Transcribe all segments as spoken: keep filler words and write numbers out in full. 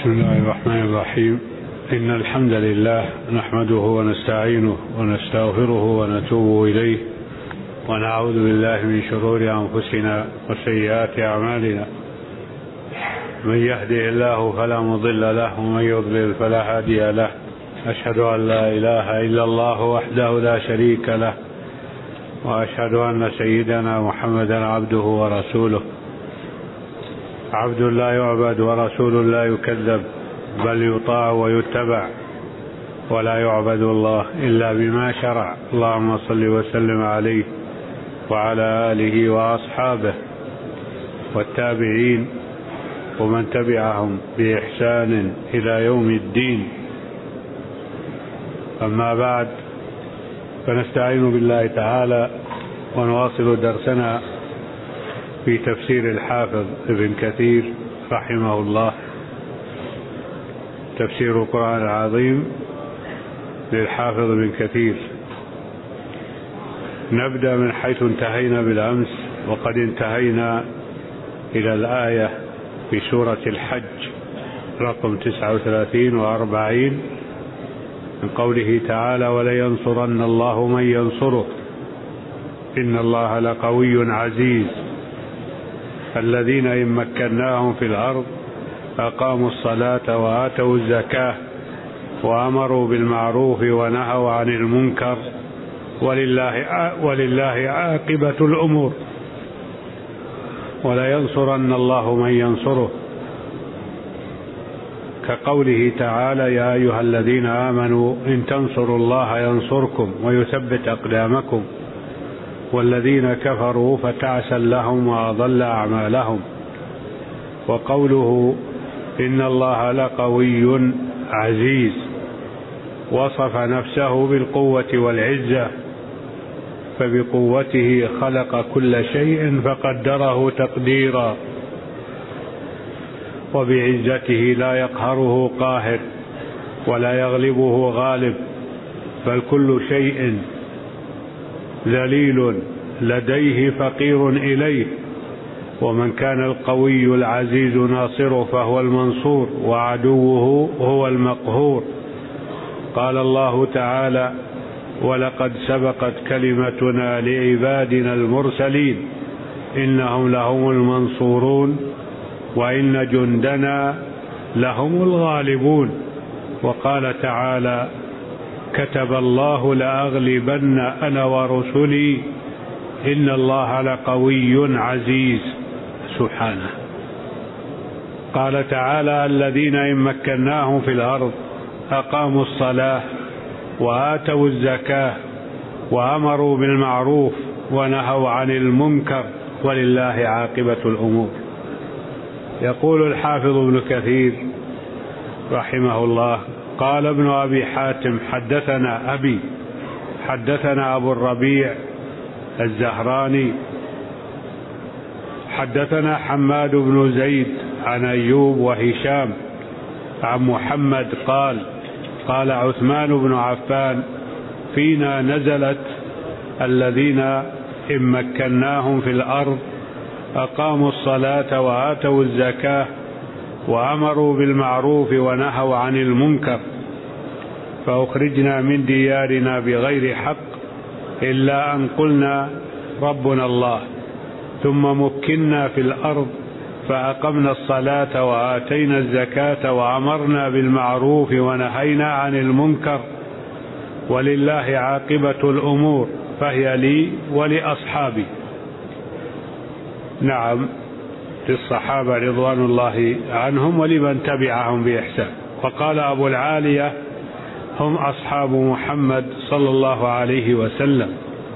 بسم الله الرحمن الرحيم. إن الحمد لله نحمده ونستعينه ونستغفره ونتوب إليه ونعوذ بالله من شرور أنفسنا وسيئات أعمالنا. من يهده الله فلا مضل له ومن يضلل فلا هادي له. أشهد أن لا إله إلا الله وحده لا شريك له، وأشهد أن سيدنا محمدا عبده ورسوله، عبد لا يعبد ورسول لا يكذب، بل يطاع ويتبع، ولا يعبد الله إلا بما شرع. اللهم صل وسلم عليه وعلى آله وأصحابه والتابعين ومن تبعهم بإحسان إلى يوم الدين. أما بعد، فنستعين بالله تعالى ونواصل درسنا في تفسير الحافظ ابن كثير رحمه الله، تفسير القرآن العظيم للحافظ ابن كثير. نبدأ من حيث انتهينا بالأمس، وقد انتهينا إلى الآية في سورة الحج رقم تسعة وثلاثين وأربعين من قوله تعالى: ولينصرن الله من ينصره إن الله لقوي عزيز. الذين إن مكناهم في الأرض أقاموا الصلاة وآتوا الزكاة وأمروا بالمعروف ونهوا عن المنكر ولله ولله عاقبة الأمور. ولينصرن الله من ينصره، كقوله تعالى: يا أيها الذين آمنوا إن تنصروا الله ينصركم ويثبت أقدامكم. والذين كفروا فتعسا لهم وأضل أعمالهم. وقوله إن الله لقوي عزيز، وصف نفسه بالقوة والعزة، فبقوته خلق كل شيء فقدره تقديرا، وبعزته لا يقهره قاهر ولا يغلبه غالب، بل كل شيء ذليل لديه فقير إليه. ومن كان القوي العزيز ناصره فهو المنصور، وعدوه هو المقهور. قال الله تعالى: ولقد سبقت كلمتنا لعبادنا المرسلين إنهم لهم المنصورون وإن جندنا لهم الغالبون. وقال تعالى: كتب الله لأغلبن أنا ورسلي إن الله لقوي عزيز. سبحانه. قال تعالى: الذين إن مكناهم في الأرض أقاموا الصلاة وآتوا الزكاة وأمروا بالمعروف ونهوا عن المنكر ولله عاقبة الأمور. يقول الحافظ ابن كثير رحمه الله: قال ابن أبي حاتم: حدثنا أبي حدثنا أبو الربيع الزهراني حدثنا حماد بن زيد عن أيوب وهشام عن محمد قال: قال عثمان بن عفان: فينا نزلت الذين إن مكناهم في الأرض أقاموا الصلاة وآتوا الزكاة وأمروا بالمعروف ونهوا عن المنكر، فأخرجنا من ديارنا بغير حق إلا أن قلنا ربنا الله، ثم مكنا في الأرض فأقمنا الصلاة وآتينا الزكاة وأمرنا بالمعروف ونهينا عن المنكر ولله عاقبة الأمور، فهي لي ولأصحابي. نعم، للصحابة رضوان الله عنهم ولمن تبعهم بإحسان. وقال أبو العالية: هم أصحاب محمد صلى الله عليه وسلم.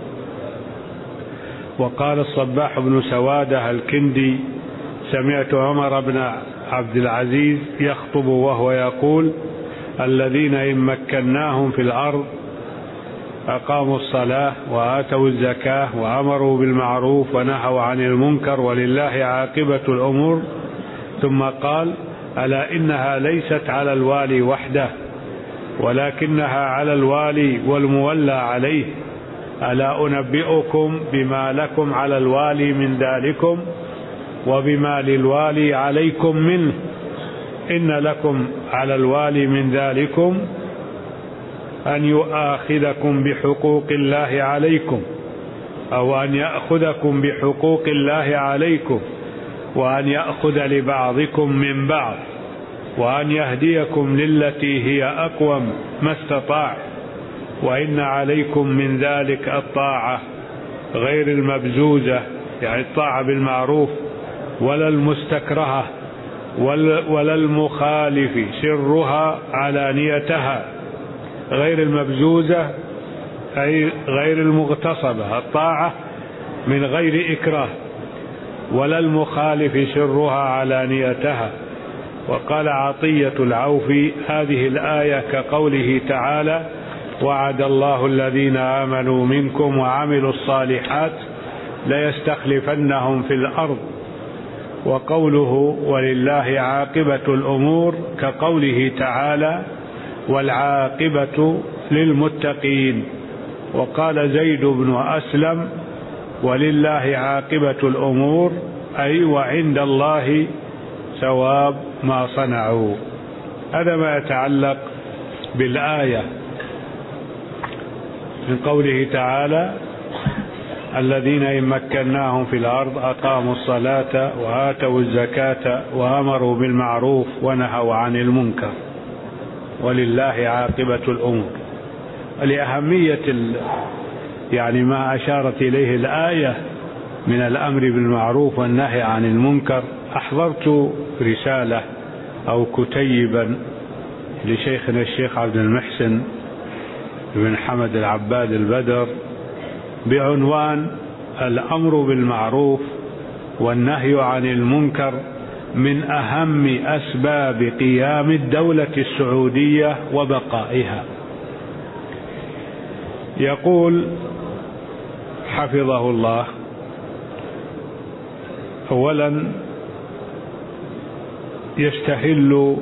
وقال الصباح بن سوادة الكندي: سمعت عمر بن عبد العزيز يخطب وهو يقول: الذين إن مكناهم في الأرض أقاموا الصلاة وآتوا الزكاة وأمروا بالمعروف ونهوا عن المنكر ولله عاقبة الأمور. ثم قال: ألا إنها ليست على الوالي وحده، ولكنها على الوالي والمولى عليه. ألا أنبئكم بما لكم على الوالي من ذلكم وبما للوالي عليكم منه، إن لكم على الوالي من ذلكم أن يؤاخذكم بحقوق الله عليكم، أو أن يأخذكم بحقوق الله عليكم، وأن يأخذ لبعضكم من بعض، وأن يهديكم للتي هي أقوم ما استطاع، وإن عليكم من ذلك الطاعة غير المبزوزة، يعني الطاعة بالمعروف، ولا المستكرهة، ولا المخالف سرها علانيتها. غير المبزوزة أي غير المغتصبة، الطاعة من غير إكراه، ولا المخالف سرها علانيتها. وقال عطية العوفي: هذه الآية كقوله تعالى: وعد الله الذين آمنوا منكم وعملوا الصالحات ليستخلفنهم في الأرض. وقوله: ولله عاقبة الأمور كقوله تعالى: والعاقبة للمتقين. وقال زيد بن أسلم: ولله عاقبة الأمور، أي وعند الله ثواب ما صنعوا. هذا ما يتعلق بالآية من قوله تعالى: الذين إن مكناهم في الأرض أقاموا الصلاة وآتوا الزكاة وأمروا بالمعروف ونهوا عن المنكر ولله عاقبة الأمور. لأهمية يعني ما أشارت إليه الآية من الأمر بالمعروف والنهي عن المنكر، أحضرت رسالة أو كتيبا لشيخنا الشيخ عبد المحسن بن حمد العباد البدر بعنوان: الأمر بالمعروف والنهي عن المنكر من أهم أسباب قيام الدولة السعودية وبقائها. يقول حفظه الله: أولا يستهل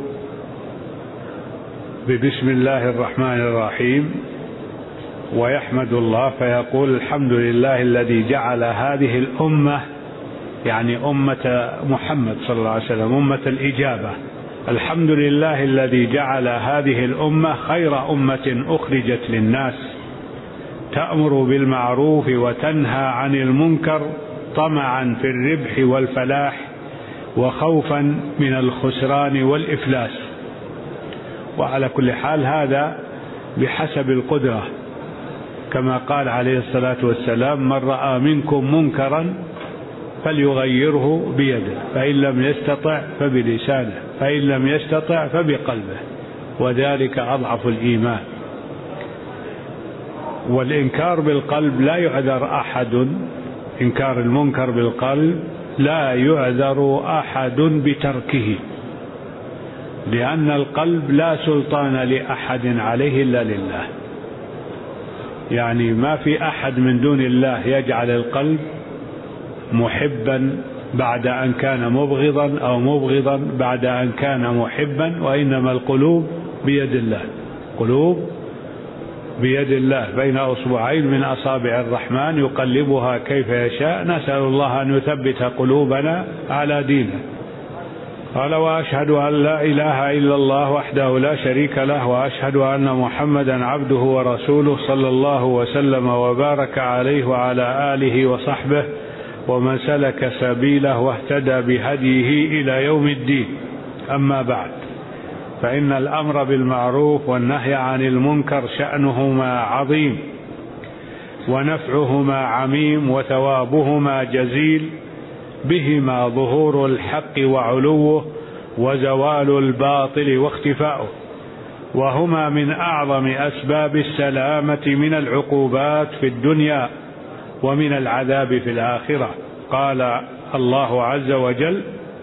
ببسم الله الرحمن الرحيم ويحمد الله فيقول: الحمد لله الذي جعل هذه الأمة، يعني أمة محمد صلى الله عليه وسلم، أمة الإجابة، الحمد لله الذي جعل هذه الأمة خير أمة أخرجت للناس، تأمر بالمعروف وتنهى عن المنكر طمعا في الربح والفلاح وخوفا من الخسران والإفلاس. وعلى كل حال هذا بحسب القدرة، كما قال عليه الصلاة والسلام: من رأى منكم منكرا فليغيره بيده، فإن لم يستطع فبلسانه، فإن لم يستطع فبقلبه، وذلك أضعف الإيمان. والإنكار بالقلب لا يعذر أحد، إنكار المنكر بالقلب لا يعذر أحد بتركه، لأن القلب لا سلطان لأحد عليه إلا لله. يعني ما في أحد من دون الله يجعل القلب محبا بعد أن كان مبغضا، أو مبغضا بعد أن كان محبا، وإنما القلوب بيد الله، قلوب بيد الله بين أصبعين من أصابع الرحمن يقلبها كيف يشاء، نسأل الله أن يثبت قلوبنا على دينه. قال: وأشهد أن لا إله إلا الله وحده لا شريك له، وأشهد أن محمدا عبده ورسوله، صلى الله وسلم وبارك عليه وعلى آله وصحبه ومن سلك سبيله واهتدى بهديه إلى يوم الدين. أما بعد، فإن الأمر بالمعروف والنهي عن المنكر شأنهما عظيم، ونفعهما عميم، وثوابهما جزيل، بهما ظهور الحق وعلوه، وزوال الباطل واختفاؤه، وهما من أعظم أسباب السلامة من العقوبات في الدنيا ومن العذاب في الآخرة. قال الله عز وجل: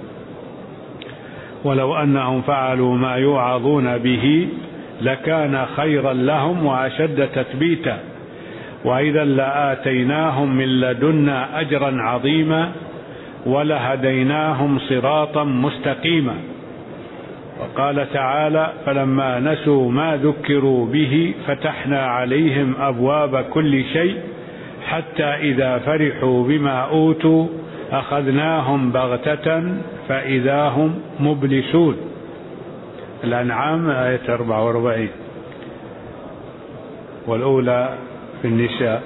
ولو أنهم فعلوا ما يوعظون به لكان خيرا لهم وأشد تثبيتا، وإذا لآتيناهم من لدنا أجرا عظيما ولهديناهم صراطا مستقيما. وقال تعالى: فلما نسوا ما ذكروا به فتحنا عليهم أبواب كل شيء حتى إذا فرحوا بما أوتوا أخذناهم بغتة فإذا هم مبلسون. الأنعام آية أربعة وأربعين، والأولى في النساء.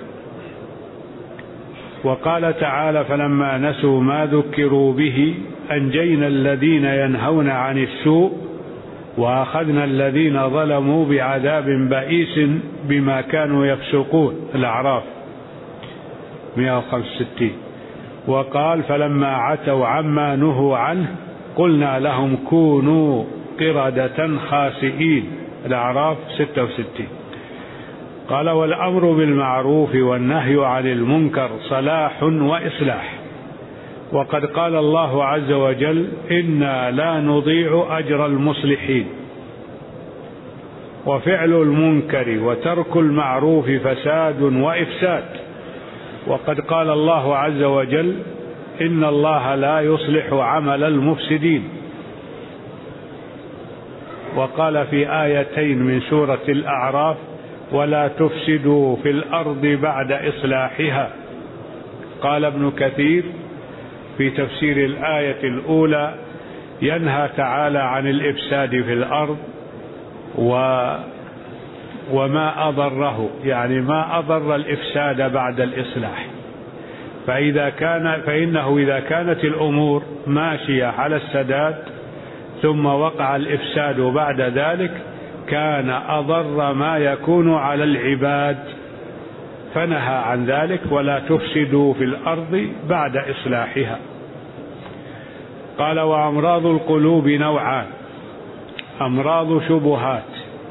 وقال تعالى: فلما نسوا ما ذكروا به أنجينا الذين ينهون عن السوء وأخذنا الذين ظلموا بعذاب بئيس بما كانوا يفسقون. الأعراف مئة وخمسة وستين. وقال: فلما عتوا عما نهوا عنه قلنا لهم كونوا قردة خاسئين. الأعراف ستة وستين. قال: والأمر بالمعروف والنهي عن المنكر صلاح وإصلاح. وقد قال الله عز وجل: إنا لا نضيع أجر المصلحين. وفعل المنكر وترك المعروف فساد وإفساد. وقد قال الله عز وجل: إن الله لا يصلح عمل المفسدين. وقال في آيتين من سورة الأعراف: ولا تفسدوا في الأرض بعد إصلاحها. قال ابن كثير في تفسير الآية الأولى: ينهى تعالى عن الإفساد في الأرض و وما أضره، يعني ما أضر الإفساد بعد الإصلاح. فإذا كان فإنه إذا كانت الأمور ماشية على السداد ثم وقع الإفساد بعد ذلك كان أضر ما يكون على العباد، فنهى عن ذلك: ولا تفسدوا في الأرض بعد إصلاحها. قال: وأمراض القلوب نوعان: أمراض شبهات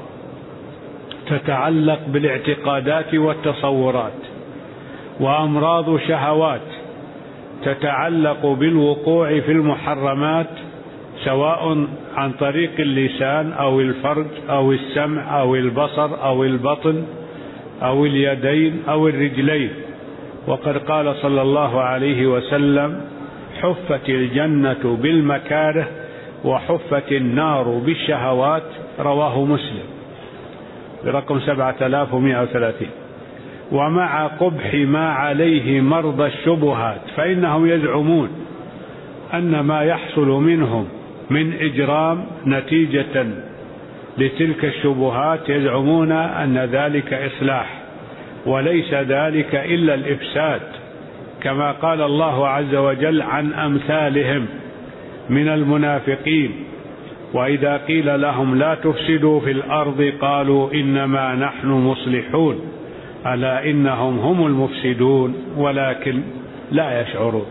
تتعلق بالاعتقادات والتصورات، وأمراض شهوات تتعلق بالوقوع في المحرمات سواء عن طريق اللسان أو الفرج أو السمع أو البصر أو البطن أو اليدين أو الرجلين. وقد قال صلى الله عليه وسلم: حفت الجنة بالمكاره وحفت النار بالشهوات. رواه مسلم برقم سبعة آلاف ومئة وثلاثين. ومع قبح ما عليه مرضى الشبهات فإنهم يزعمون أن ما يحصل منهم من إجرام نتيجة لتلك الشبهات، يزعمون أن ذلك إصلاح، وليس ذلك إلا الإفساد، كما قال الله عز وجل عن أمثالهم من المنافقين: وإذا قيل لهم لا تفسدوا في الأرض قالوا إنما نحن مصلحون ألا إنهم هم المفسدون ولكن لا يشعرون.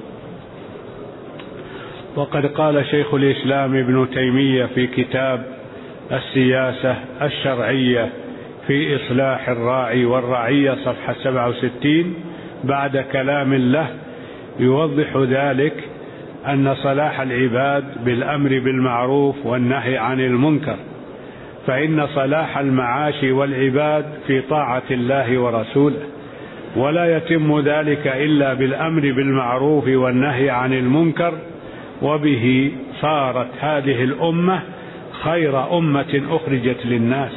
وقد قال شيخ الإسلام ابن تيمية في كتاب السياسة الشرعية في إصلاح الراعي والرعية صفحة سبعة وستين بعد كلام له يوضح ذلك: أن صلاح العباد بالأمر بالمعروف والنهي عن المنكر، فإن صلاح المعاش والعباد في طاعة الله ورسوله، ولا يتم ذلك إلا بالأمر بالمعروف والنهي عن المنكر، وبه صارت هذه الأمة خير أمة أخرجت للناس.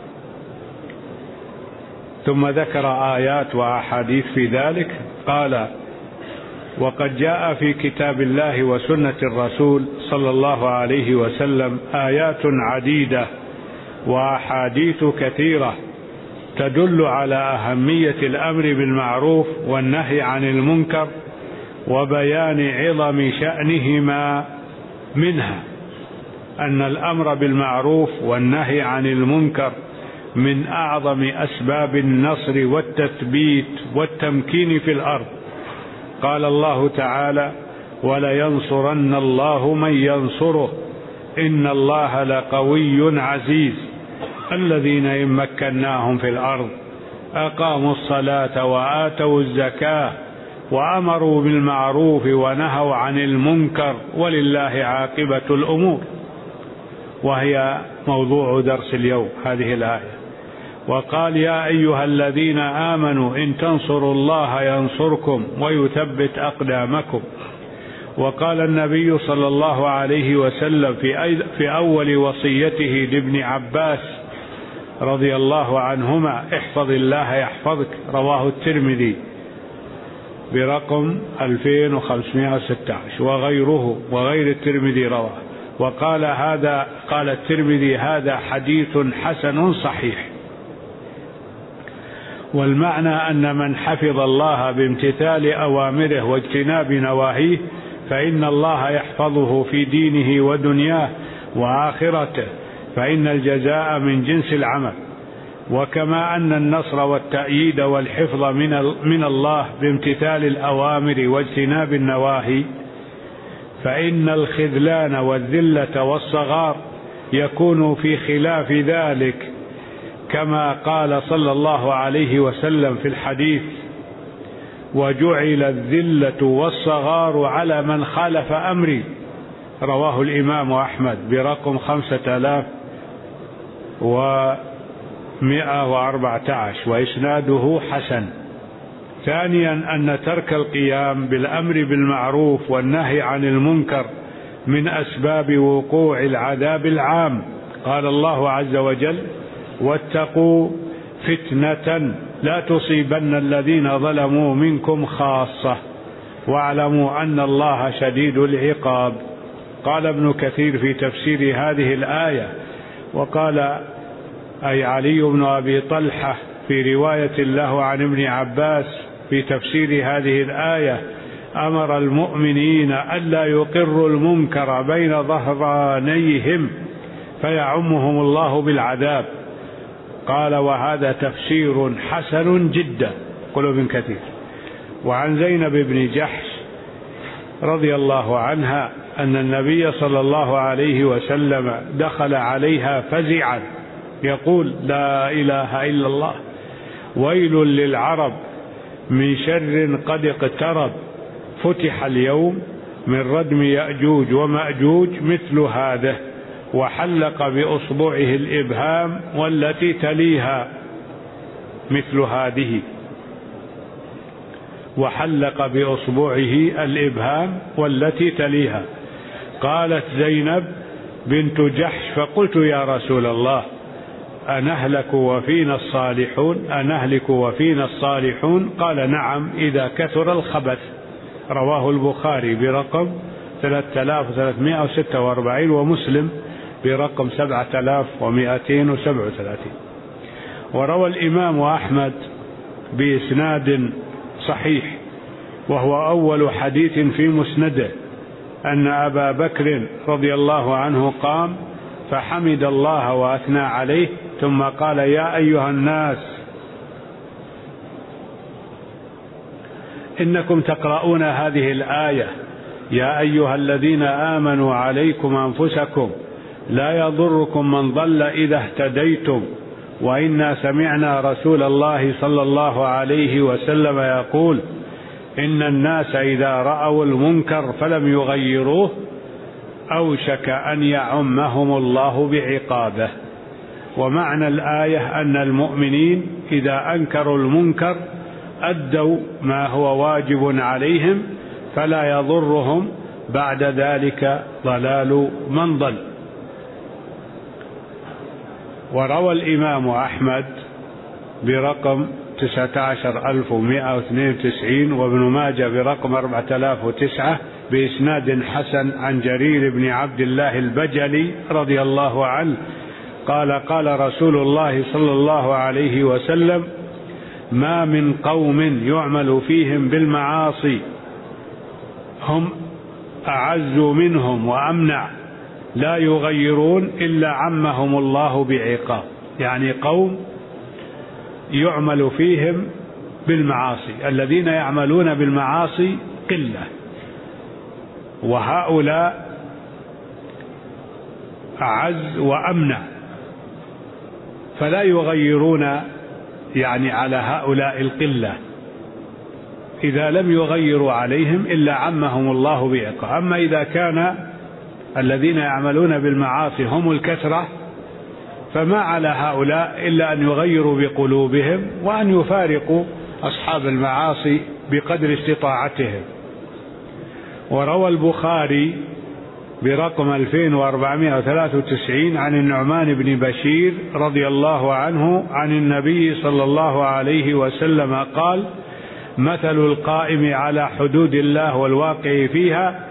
ثم ذكر آيات وأحاديث في ذلك. قال: وقد جاء في كتاب الله وسنة الرسول صلى الله عليه وسلم آيات عديدة وأحاديث كثيرة تدل على أهمية الأمر بالمعروف والنهي عن المنكر وبيان عظم شأنهما. منها أن الأمر بالمعروف والنهي عن المنكر من أعظم أسباب النصر والتثبيت والتمكين في الأرض. قال الله تعالى: ولينصرن الله من ينصره إن الله لقوي عزيز الذين إن مكناهم في الأرض أقاموا الصلاة وآتوا الزكاة وأمروا بالمعروف ونهوا عن المنكر ولله عاقبة الأمور. وهي موضوع درس اليوم هذه الآية. وقال: يا أيها الذين آمنوا إن تنصروا الله ينصركم ويثبت أقدامكم. وقال النبي صلى الله عليه وسلم في أول وصيته لابن عباس رضي الله عنهما: احفظ الله يحفظك. رواه الترمذي برقم ألفين وخمسمائة وستة عشر وغيره وغير الترمذي رواه. وقال هذا قال الترمذي هذا حديث حسن صحيح. والمعنى أن من حفظ الله بامتثال أوامره واجتناب نواهيه فإن الله يحفظه في دينه ودنياه وآخرته، فإن الجزاء من جنس العمل. وكما أن النصر والتأييد والحفظ من الله بامتثال الأوامر واجتناب النواهي، فإن الخذلان والذلة والصغار يكون في خلاف ذلك، كما قال صلى الله عليه وسلم في الحديث: وجعل الذلة والصغار على من خالف أمري، رواه الإمام أحمد برقم خمسة آلاف ومئة وأربعة عشر وإسناده حسن. ثانيا أن ترك القيام بالأمر بالمعروف والنهي عن المنكر من أسباب وقوع العذاب العام. قال الله عز وجل: واتقوا فتنة لا تصيبن الذين ظلموا منكم خاصة واعلموا أن الله شديد العقاب. قال ابن كثير في تفسير هذه الآية، وقال أي علي بن أبي طلحة في رواية له عن ابن عباس في تفسير هذه الآية: أمر المؤمنين ألا يقروا المنكر بين ظهرانيهم فيعمهم الله بالعذاب. قال: وهذا تفسير حسن جدا. قال ابن كثير. وعن زينب بن جحش رضي الله عنها أن النبي صلى الله عليه وسلم دخل عليها فزعا يقول: لا إله إلا الله، ويل للعرب من شر قد اقترب، فتح اليوم من ردم يأجوج ومأجوج مثل هذا، وحلق بأصبعه الإبهام والتي تليها مثل هذه، وحلق بأصبعه الإبهام والتي تليها. قالت زينب بنت جحش: فقلت يا رسول الله أنهلك وفينا الصالحون أنهلك وفينا الصالحون؟ قال: نعم إذا كثر الخبث. رواه البخاري برقم ثلاثة آلاف وثلاثمائة وستة وأربعين ومسلم برقم سبعة آلاف ومائتين وسبعة وثلاثين. وروى الإمام أحمد بإسناد صحيح وهو أول حديث في مسنده أن أبا بكر رضي الله عنه قام فحمد الله وأثنى عليه ثم قال: يا أيها الناس إنكم تقرؤون هذه الآية: يا أيها الذين آمنوا عليكم أنفسكم لا يضركم من ضل إذا اهتديتم، وإنا سمعنا رسول الله صلى الله عليه وسلم يقول: إن الناس إذا رأوا المنكر فلم يغيروه أوشك أن يعمهم الله بعقابه. ومعنى الآية أن المؤمنين إذا أنكروا المنكر أدوا ما هو واجب عليهم، فلا يضرهم بعد ذلك ضلال من ضل. وروى الإمام أحمد برقم تسعة عشر ألف ومائة واثنين وتسعين وابن ماجه برقم أربعة آلاف وتسعة بإسناد حسن عن جرير بن عبد الله البجلي رضي الله عنه قال: قال رسول الله صلى الله عليه وسلم: ما من قوم يعمل فيهم بالمعاصي هم أعز منهم وأمنع لا يغيرون إلا عمهم الله بعقاب. يعني قوم يعمل فيهم بالمعاصي، الذين يعملون بالمعاصي قلة، وهؤلاء أعز وأمنع، فلا يغيرون يعني على هؤلاء القلة، إذا لم يغيروا عليهم إلا عمهم الله بعقاب. أما إذا كان الذين يعملون بالمعاصي هم الكثرة فما على هؤلاء إلا أن يغيروا بقلوبهم وأن يفارقوا أصحاب المعاصي بقدر استطاعتهم. وروى البخاري برقم ألفين وأربعمائة وثلاثة وتسعين عن النعمان بن بشير رضي الله عنه عن النبي صلى الله عليه وسلم قال: مثل القائم على حدود الله والواقع فيها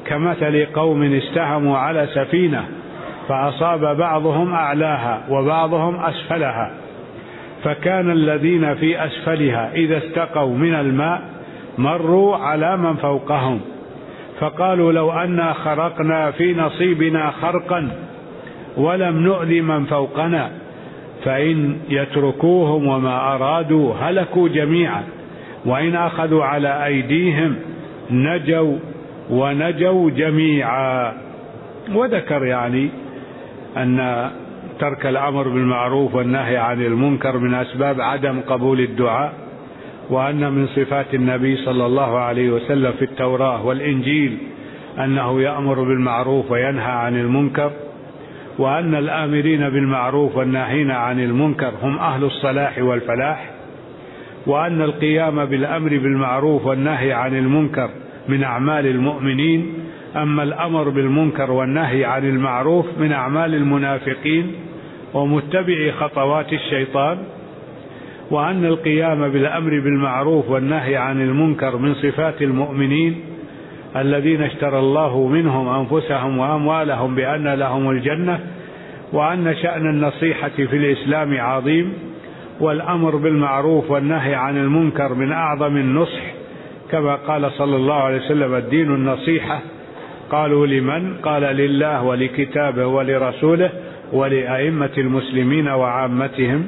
كمثل قوم استهموا على سفينة فأصاب بعضهم أعلاها وبعضهم أسفلها، فكان الذين في أسفلها إذا استقوا من الماء مروا على من فوقهم، فقالوا لو أنا خرقنا في نصيبنا خرقا ولم نؤذ من فوقنا، فإن يتركوهم وما أرادوا هلكوا جميعا، وإن أخذوا على أيديهم نجوا ونجوا جميعا. وذكر يعني أن ترك الأمر بالمعروف والنهي عن المنكر من أسباب عدم قبول الدعاء، وأن من صفات النبي صلى الله عليه وسلم في التوراة والإنجيل أنه يأمر بالمعروف وينهى عن المنكر، وأن الآمرين بالمعروف والناهين عن المنكر هم أهل الصلاح والفلاح، وأن القيام بالأمر بالمعروف والنهي عن المنكر من أعمال المؤمنين، أما الأمر بالمنكر والنهي عن المعروف من أعمال المنافقين ومتبعي خطوات الشيطان، وأن القيام بالأمر بالمعروف والنهي عن المنكر من صفات المؤمنين الذين اشترى الله منهم أنفسهم وأموالهم بأن لهم الجنة، وأن شأن النصيحة في الإسلام عظيم، والأمر بالمعروف والنهي عن المنكر من أعظم النصح، كما قال صلى الله عليه وسلم الدين النصيحة. قالوا لمن؟ قال لله ولكتابه ولرسوله ولأئمة المسلمين وعامتهم.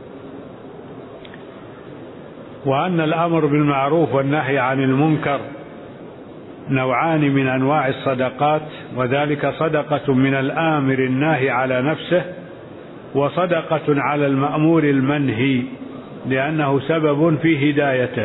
وأن الأمر بالمعروف والنهي عن المنكر نوعان من أنواع الصدقات، وذلك صدقة من الآمر الناهي على نفسه، وصدقة على المأمور المنهي لأنه سبب في هدايته.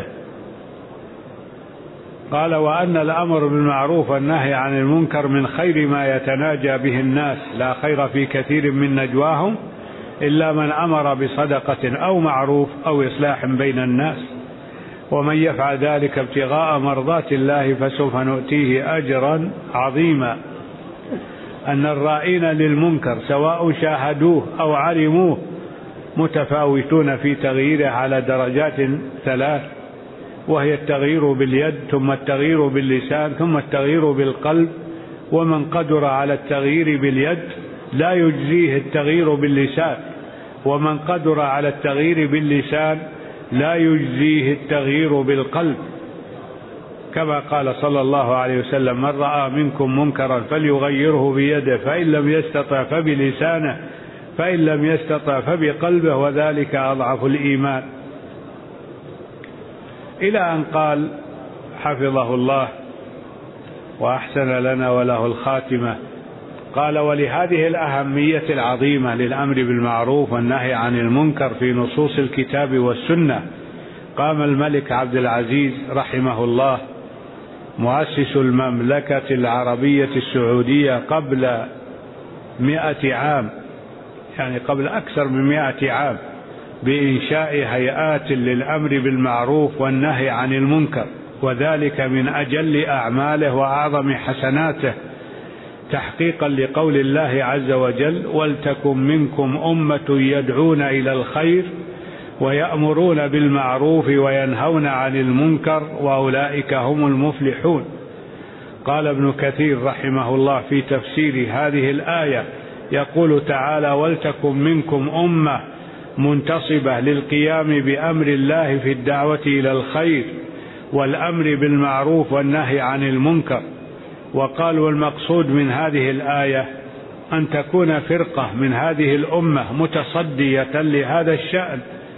قال وأن الأمر بالمعروف والنهي عن المنكر من خير ما يتناجى به الناس، لا خير في كثير من نجواهم إلا من أمر بصدقة أو معروف أو إصلاح بين الناس، ومن يفعل ذلك ابتغاء مرضات الله فسوف نؤتيه أجرا عظيما. أن الرائين للمنكر سواء شاهدوه أو علموه متفاوتون في تغييره على درجات ثلاث، وهي التغيير باليد، ثم التغيير باللسان، ثم التغيير بالقلب. ومن قدر على التغيير باليد لا يجزيه التغيير باللسان، ومن قدر على التغيير باللسان لا يجزيه التغيير بالقلب، كما قال صلى الله عليه وسلم من رأى منكم منكرا فليغيره بيده، فإن لم يستطع فبلسانه، فإن لم يستطع فبقلبه، وذلك أضعف الإيمان، إلى أن قال حفظه الله وأحسن لنا وله الخاتمة. قال ولهذه الأهمية العظيمة للأمر بالمعروف والنهي عن المنكر في نصوص الكتاب والسنة، قام الملك عبد العزيز رحمه الله مؤسس المملكة العربية السعودية قبل مئة عام، يعني قبل أكثر من مئة عام، بإنشاء هيئات للأمر بالمعروف والنهي عن المنكر، وذلك من أجل أعماله وأعظم حسناته، تحقيقا لقول الله عز وجل ولتكن منكم أمة يدعون إلى الخير ويأمرون بالمعروف وينهون عن المنكر وأولئك هم المفلحون. قال ابن كثير رحمه الله في تفسير هذه الآية يقول تعالى ولتكن منكم أمة منتصبة للقيام بأمر الله في الدعوة إلى الخير والأمر بالمعروف والنهي عن المنكر. وقال والمقصود من هذه الآية أن تكون فرقة من هذه الأمة متصدية لهذا الشأن،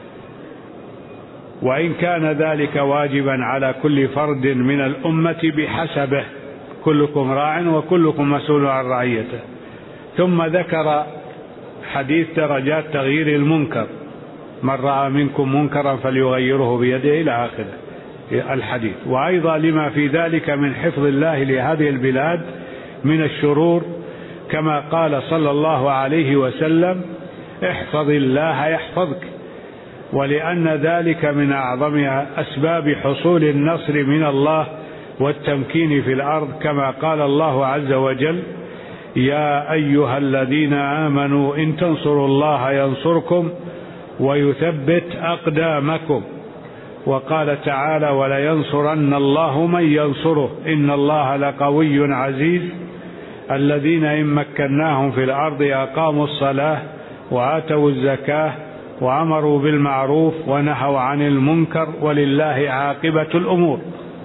وإن كان ذلك واجبا على كل فرد من الأمة بحسبه، كلكم راع وكلكم مسؤول عن رعيته. ثم ذكر حديث درجات تغيير المنكر، من رأى منكم منكرا فليغيره بيده إلى آخره الحديث، وأيضا لما في ذلك من حفظ الله لهذه البلاد من الشرور، كما قال صلى الله عليه وسلم احفظ الله يحفظك، ولأن ذلك من أعظم أسباب حصول النصر من الله والتمكين في الأرض، كما قال الله عز وجل يا أيها الذين آمنوا إن تنصروا الله ينصركم ويثبت أقدامكم. وقال تعالى: ولينصرن الله من ينصره إن الله لقوي عزيز. الذين إن مكناهم في الأرض أقاموا الصلاة وآتوا الزكاة وأمروا بالمعروف ونهوا عن المنكر ولله عاقبة الأمور.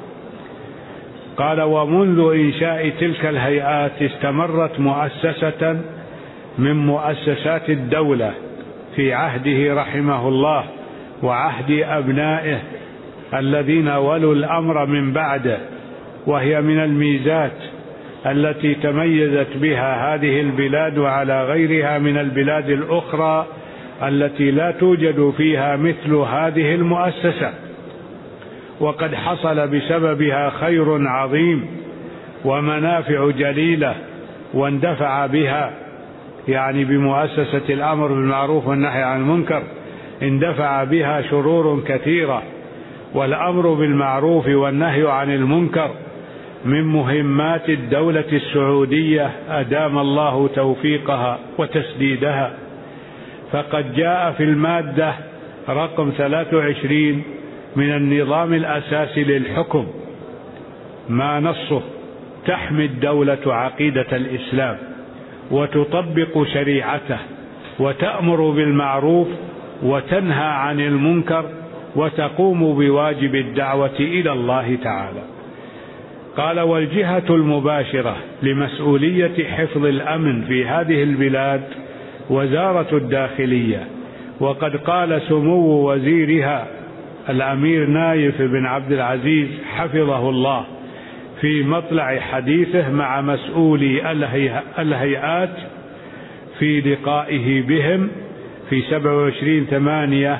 قال: ومنذ إنشاء تلك الهيئات استمرت مؤسسة من مؤسسات الدولة في عهده رحمه الله وعهد أبنائه الذين ولوا الأمر من بعده، وهي من الميزات التي تميزت بها هذه البلاد على غيرها من البلاد الأخرى التي لا توجد فيها مثل هذه المؤسسة، وقد حصل بسببها خير عظيم ومنافع جليلة، واندفع بها، يعني بمؤسسة الأمر بالمعروف والنهي عن المنكر، اندفع بها شرور كثيرة. والأمر بالمعروف والنهي عن المنكر من مهمات الدولة السعودية أدام الله توفيقها وتسديدها، فقد جاء في المادة رقم ثلاثة وعشرين من النظام الأساسي للحكم ما نصه: تحمي الدولة عقيدة الإسلام وتطبق شريعته وتأمر بالمعروف وتنهى عن المنكر وتقوم بواجب الدعوة إلى الله تعالى. قال: والجهة المباشرة لمسؤولية حفظ الأمن في هذه البلاد وزارة الداخلية، وقد قال سمو وزيرها الأمير نايف بن عبد العزيز حفظه الله في مطلع حديثه مع مسؤولي الهيئات في لقائه بهم في سبعة وعشرين ثمانية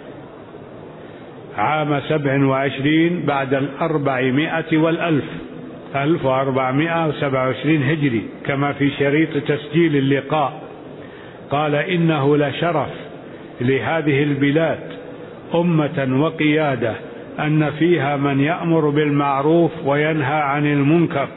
عام سبع وعشرين بعد الأربعمائة والألف ألف وأربعمائة وسبعة وعشرين هجري كما في شريط تسجيل اللقاء. قال: إنه لشرف لهذه البلاد أمة وقيادة أن فيها من يأمر بالمعروف وينهى عن المنكر،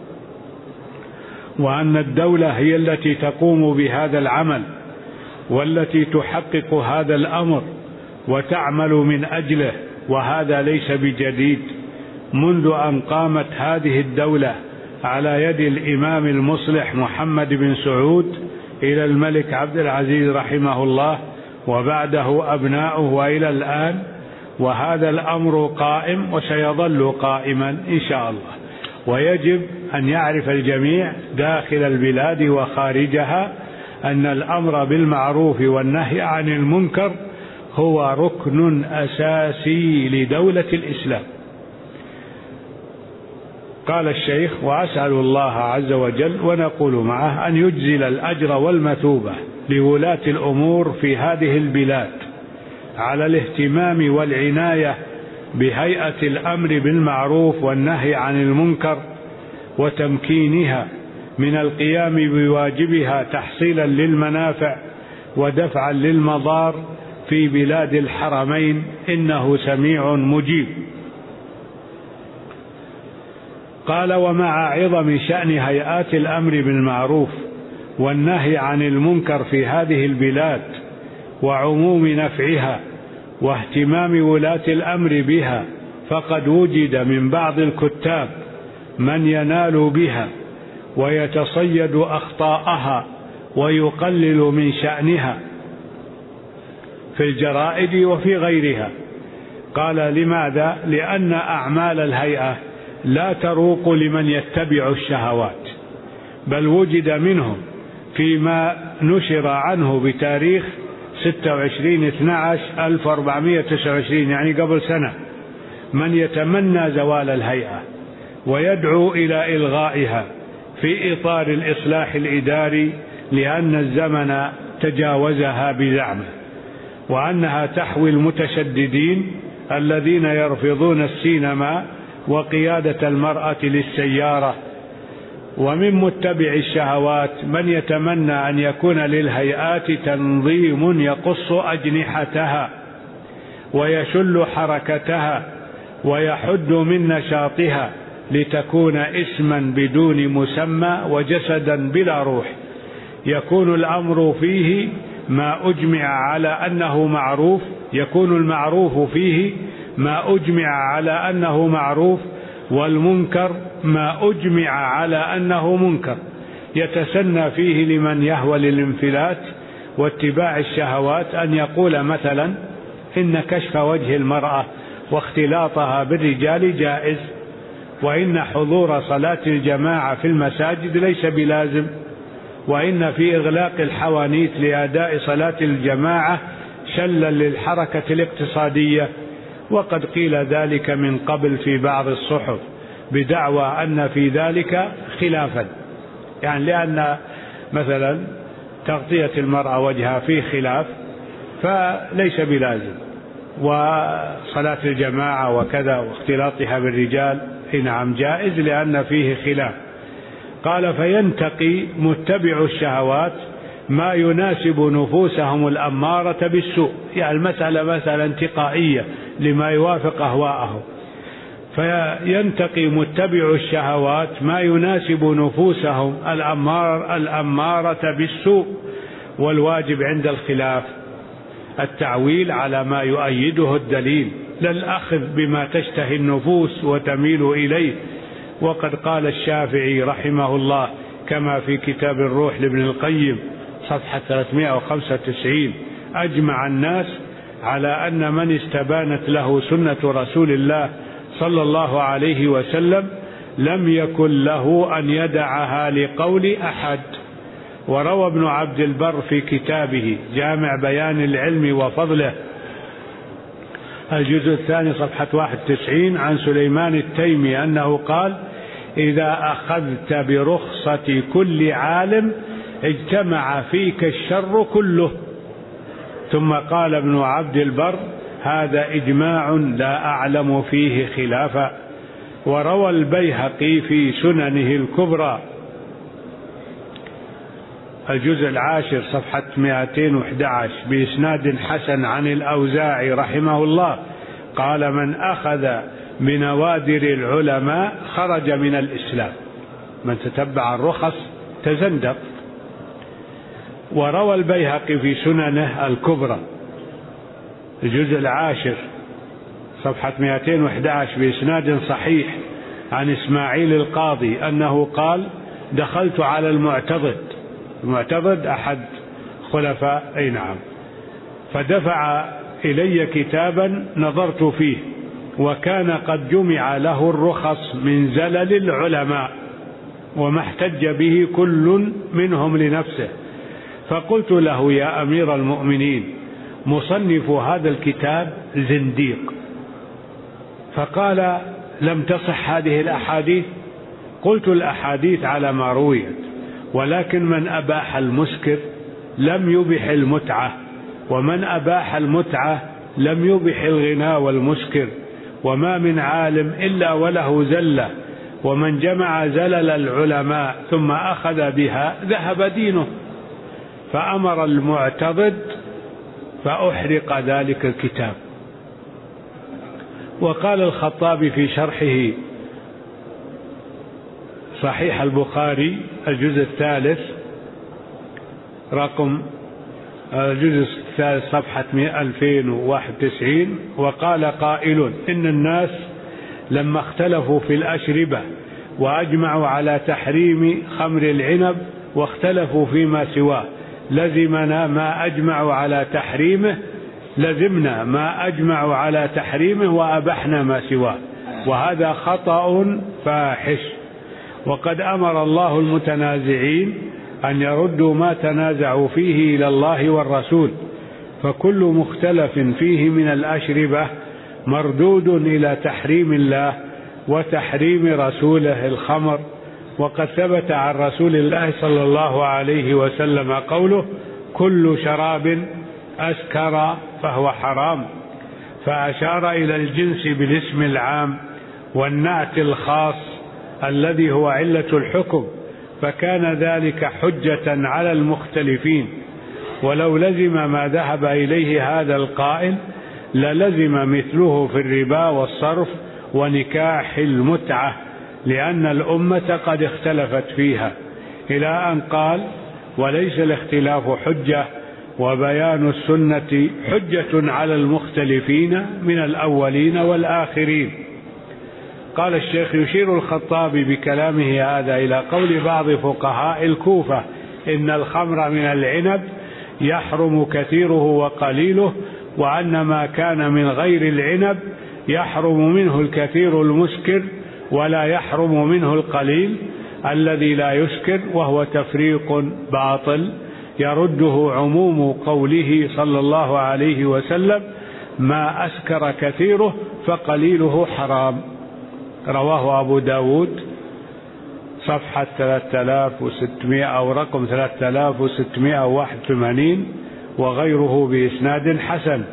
وأن الدولة هي التي تقوم بهذا العمل والتي تحقق هذا الأمر وتعمل من أجله. وهذا ليس بجديد، منذ أن قامت هذه الدولة على يد الإمام المصلح محمد بن سعود إلى الملك عبد العزيز رحمه الله وبعده أبناؤه وإلى الآن، وهذا الأمر قائم وسيظل قائما إن شاء الله. ويجب أن يعرف الجميع داخل البلاد وخارجها أن الأمر بالمعروف والنهي عن المنكر هو ركن أساسي لدولة الإسلام. قال الشيخ: وأسأل الله عز وجل ونقول معه أن يجزل الأجر والمثوبة لولاة الأمور في هذه البلاد على الاهتمام والعناية بهيئة الأمر بالمعروف والنهي عن المنكر وتمكينها من القيام بواجبها تحصيلا للمنافع ودفعا للمضار في بلاد الحرمين، إنه سميع مجيب. قال: ومع عظم شأن هيئات الأمر بالمعروف والنهي عن المنكر في هذه البلاد وعموم نفعها واهتمام ولاة الأمر بها، فقد وجد من بعض الكتاب من ينال بها ويتصيد أخطاءها ويقلل من شأنها في الجرائد وفي غيرها. قال: لماذا؟ لأن أعمال الهيئة لا تروق لمن يتبع الشهوات، بل وجد منهم فيما نشر عنه بتاريخ ستة وعشرين اثنا عشر ألف وأربعمائة وتسعة وعشرين، يعني قبل سنة، من يتمنى زوال الهيئة ويدعو إلى إلغائها في إطار الإصلاح الإداري، لأن الزمن تجاوزها بزعمه، وأنها تحوي المتشددين الذين يرفضون السينما وقيادة المرأة للسيارة، ومن متبع الشهوات من يتمنى أن يكون للهيئات تنظيم يقص أجنحتها ويشل حركتها ويحد من نشاطها لتكون اسما بدون مسمى وجسدا بلا روح، يكون الأمر فيه ما أجمع على أنه معروف، يكون المعروف فيه ما أجمع على أنه معروف، والمنكر ما أجمع على أنه منكر، يتسنى فيه لمن يهوى للانفلات واتباع الشهوات أن يقول مثلا إن كشف وجه المرأة واختلاطها بالرجال جائز، وإن حضور صلاة الجماعة في المساجد ليس بلازم، وإن في إغلاق الحوانيت لأداء صلاة الجماعة شلا للحركة الاقتصادية. وقد قيل ذلك من قبل في بعض الصحف بدعوى أن في ذلك خلافا، يعني لأن مثلا تغطية المرأة وجهها فيه خلاف فليس بلازم، وصلاة الجماعة وكذا واختلاطها بالرجال نعم جائز لأن فيه خلاف. قال فينتقي متبع الشهوات ما يناسب نفوسهم الأمارة بالسوء، يعني المسألة مسألة انتقائية لما يوافق أهواءهم، فينتقي متبع الشهوات ما يناسب نفوسهم الأمار الأمارة بالسوء. والواجب عند الخلاف التعويل على ما يؤيده الدليل، لا الأخذ بما تشتهي النفوس وتميل إليه. وقد قال الشافعي رحمه الله كما في كتاب الروح لابن القيم صفحة ثلاثمائة وخمسة وتسعين: أجمع الناس على أن من استبانت له سنة رسول الله صلى الله عليه وسلم لم يكن له أن يدعها لقول أحد. وروى ابن عبد البر في كتابه جامع بيان العلم وفضله الجزء الثاني صفحة واحد وتسعين عن سليمان التيمي أنه قال: إذا أخذت برخصة كل عالم اجتمع فيك الشر كله. ثم قال ابن عبد البر: هذا إجماع لا أعلم فيه خلافا. وروى البيهقي في سننه الكبرى الجزء العاشر صفحة مئتين وأحد عشر بإسناد حسن عن الأوزاعي رحمه الله قال: من أخذ بنوادر العلماء خرج من الإسلام، من تتبع الرخص تزندق. وروى البيهقي في سننه الكبرى الجزء العاشر صفحة مئتين وأحد عشر بإسناد صحيح عن إسماعيل القاضي أنه قال: دخلت على المعتضد، المعتضد أحد خلفاء أي نعم، فدفع إلي كتابا نظرت فيه وكان قد جمع له الرخص من زلل العلماء وما احتج به كل منهم لنفسه، فقلت له: يا أمير المؤمنين، مصنف هذا الكتاب زنديق. فقال: لم تصح هذه الأحاديث؟ قلت: الأحاديث على ما رويت، ولكن من أباح المسكر لم يبح المتعة، ومن أباح المتعة لم يبح الغنى والمسكر، وما من عالم إلا وله زلة، ومن جمع زلل العلماء ثم أخذ بها ذهب دينه. فأمر المعتضد فأحرق ذلك الكتاب. وقال الخطابي في شرحه صحيح البخاري الجزء الثالث رقم الجزء الثالث صفحة ألفين وواحد وتسعين: وقال قائل: إن الناس لما اختلفوا في الأشربة وأجمعوا على تحريم خمر العنب واختلفوا فيما سواه لزمنا ما أجمعوا على تحريمه لزمنا ما أجمعوا على تحريمه وأبحنا ما سواه، وهذا خطأ فاحش. وقد أمر الله المتنازعين أن يردوا ما تنازعوا فيه إلى الله والرسول، فكل مختلف فيه من الأشربة مردود إلى تحريم الله وتحريم رسوله الخمر. وقد ثبت عن رسول الله صلى الله عليه وسلم قوله: كل شراب أسكر فهو حرام، فأشار إلى الجنس بالاسم العام والنعت الخاص الذي هو علة الحكم، فكان ذلك حجة على المختلفين. ولو لزم ما ذهب إليه هذا القائل للزم مثله في الربا والصرف ونكاح المتعة، لأن الأمة قد اختلفت فيها، إلى أن قال: وليس الاختلاف حجة وبيان السنة حجة على المختلفين من الأولين والآخرين. قال الشيخ: يشير الخطابي بكلامه هذا إلى قول بعض فقهاء الكوفة إن الخمر من العنب يحرم كثيره وقليله، وأن ما كان من غير العنب يحرم منه الكثير المسكر ولا يحرم منه القليل الذي لا يسكر، وهو تفريق باطل يرده عموم قوله صلى الله عليه وسلم: ما أسكر كثيره فقليله حرام. رواه أبو داود صفحة ثلاثة آلاف وستمائة أو رقم ثلاثة آلاف وستمائة وواحد وثمانين، وغيره بإسناد حسن.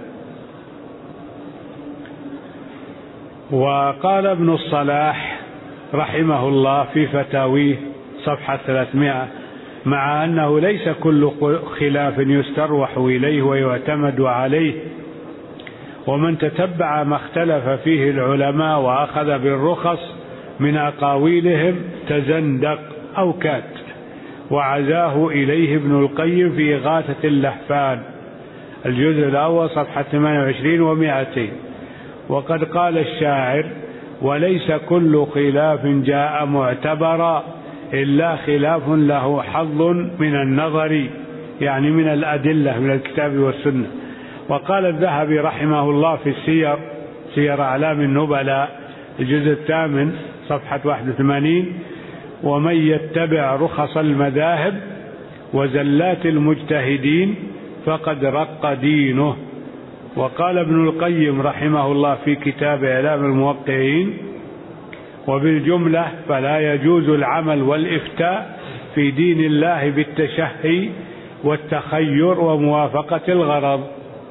وقال ابن الصلاح رحمه الله في فتاويه صفحة ثلاثمائة: مع أنه ليس كل خلاف يستروح إليه ويعتمد عليه، ومن تتبع ما اختلف فيه العلماء وأخذ بالرخص من أقاويلهم تزندق أو كات، وعزاه إليه ابن القيم في إغاثة اللهفان الجزء الأول صفحة ثمانية وعشرين ومائتين. وقد قال الشاعر: وليس كل خلاف جاء معتبرا إلا خلاف له حظ من النظر، يعني من الأدلة من الكتاب والسنة. وقال الذهبي رحمه الله في السير سير أعلام النبلاء الجزء الثامن صفحة واحد وثمانين: ومن يتبع رخص المذاهب وزلات المجتهدين فقد رق دينه. وقال ابن القيم رحمه الله في كتاب إعلام الموقعين: وبالجملة فلا يجوز العمل والإفتاء في دين الله بالتشهي والتخير وموافقة الغرض.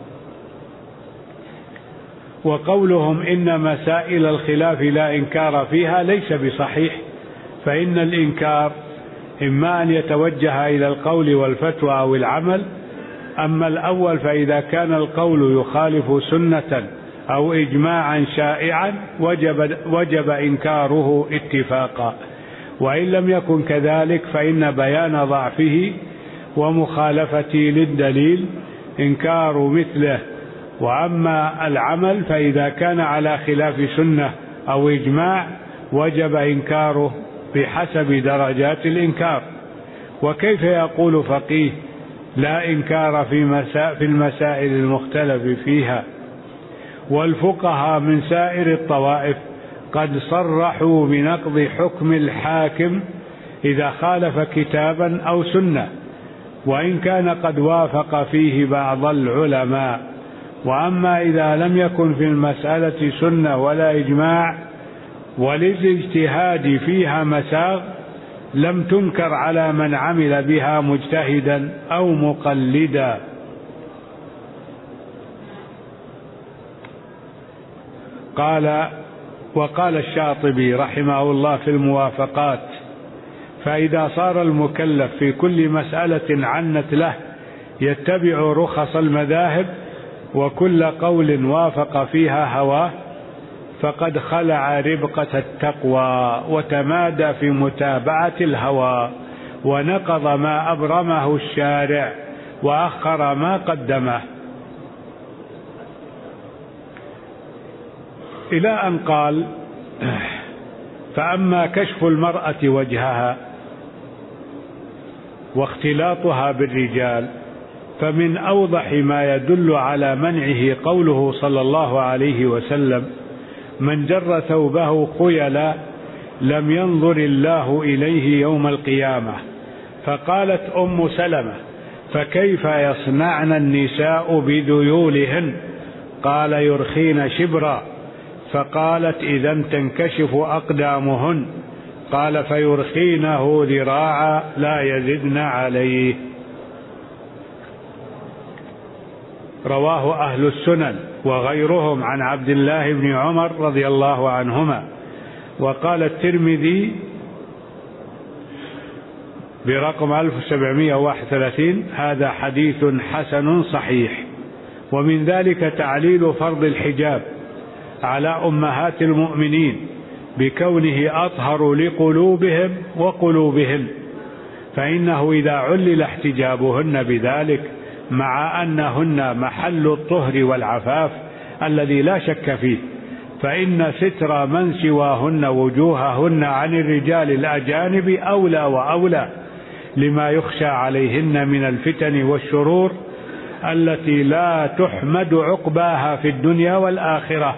وقولهم إن مسائل الخلاف لا إنكار فيها ليس بصحيح، فإن الإنكار إما أن يتوجه إلى القول والفتوى أو العمل. أما الأول فإذا كان القول يخالف سنة أو إجماعا شائعا وجب, وجب إنكاره اتفاقا، وإن لم يكن كذلك فإن بيان ضعفه ومخالفته للدليل إنكار مثله. وأما العمل فإذا كان على خلاف سنة أو إجماع وجب إنكاره بحسب درجات الإنكار. وكيف يقول فقيه لا إنكار في, مسا في المسائل المختلف فيها؟ والفقهاء من سائر الطوائف قد صرحوا بنقض حكم الحاكم إذا خالف كتابا أو سنة، وإن كان قد وافق فيه بعض العلماء. وأما إذا لم يكن في المسألة سنة ولا إجماع وللاجتهاد فيها مساغ لم تنكر على من عمل بها مجتهدا أو مقلدا. قال وقال الشاطبي رحمه الله في الموافقات: فإذا صار المكلف في كل مسألة عنت له يتبع رخص المذاهب وكل قول وافق فيها هواه فقد خلع ربقة التقوى وتمادى في متابعة الهوى، ونقض ما أبرمه الشارع وأخر ما قدمه. إلى أن قال: فأما كشف المرأة وجهها واختلاطها بالرجال فمن أوضح ما يدل على منعه قوله صلى الله عليه وسلم: من جر ثوبه خيلا لم ينظر الله إليه يوم القيامة. فقالت أم سلمة: فكيف يصنعن النساء بذيولهن؟ قال: يرخين شبرا. فقالت: إذا تنكشف أقدامهن. قال: فيرخينه ذراعا لا يزدن عليه. رواه أهل السنن وغيرهم عن عبد الله بن عمر رضي الله عنهما. وقال الترمذي برقم ألف وسبعمائة وواحد وثلاثين: هذا حديث حسن صحيح. ومن ذلك تعليل فرض الحجاب على أمهات المؤمنين بكونه أطهر لقلوبهم وقلوبهن، فإنه إذا علل احتجابهن بذلك مع أنهن محل الطهر والعفاف الذي لا شك فيه، فإن ستر من سواهن وجوههن عن الرجال الأجانب أولى وأولى لما يخشى عليهن من الفتن والشرور التي لا تحمد عقباها في الدنيا والآخرة.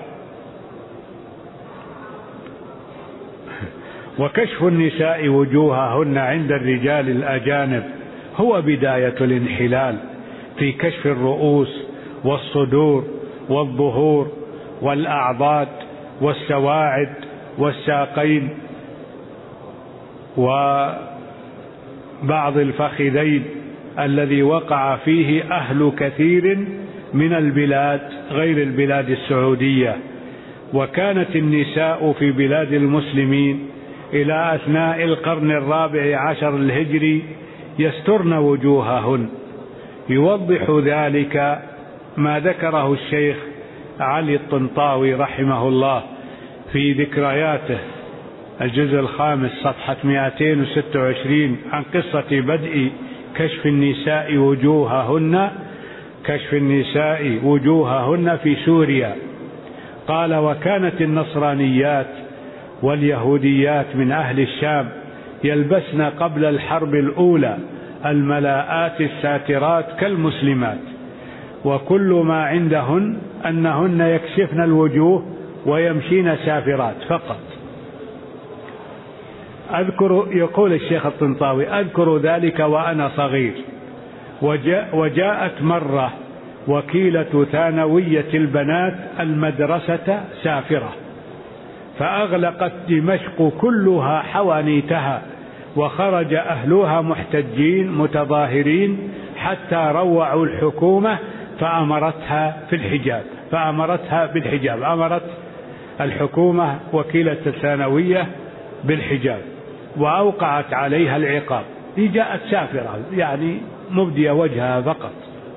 وكشف النساء وجوههن عند الرجال الأجانب هو بداية الانحلال في كشف الرؤوس والصدور والظهور والأعضاد والسواعد والساقين وبعض الفخذين الذي وقع فيه أهل كثير من البلاد غير البلاد السعودية. وكانت النساء في بلاد المسلمين إلى أثناء القرن الرابع عشر الهجري يسترن وجوههن. يوضح ذلك ما ذكره الشيخ علي الطنطاوي رحمه الله في ذكرياته الجزء الخامس صفحة مئتين وستة وعشرين عن قصة بدء كشف النساء وجوههن كشف النساء وجوههن في سوريا. قال: وكانت النصرانيات واليهوديات من أهل الشام يلبسن قبل الحرب الأولى الملاءات الساترات كالمسلمات، وكل ما عندهن أنهن يكشفن الوجوه ويمشين سافرات فقط. أذكر يقول الشيخ الطنطاوي: أذكر ذلك وأنا صغير، وجاء وجاءت مرة وكيلة ثانوية البنات المدرسة سافرة، فأغلقت دمشق كلها حوانيتها، وخرج أهلها محتجين متظاهرين حتى روعوا الحكومة فأمرتها في الحجاب فأمرتها بالحجاب أمرت الحكومة وكيلة الثانوية بالحجاب وأوقعت عليها العقاب. هي جاءت سافرة يعني مبدية وجهها فقط،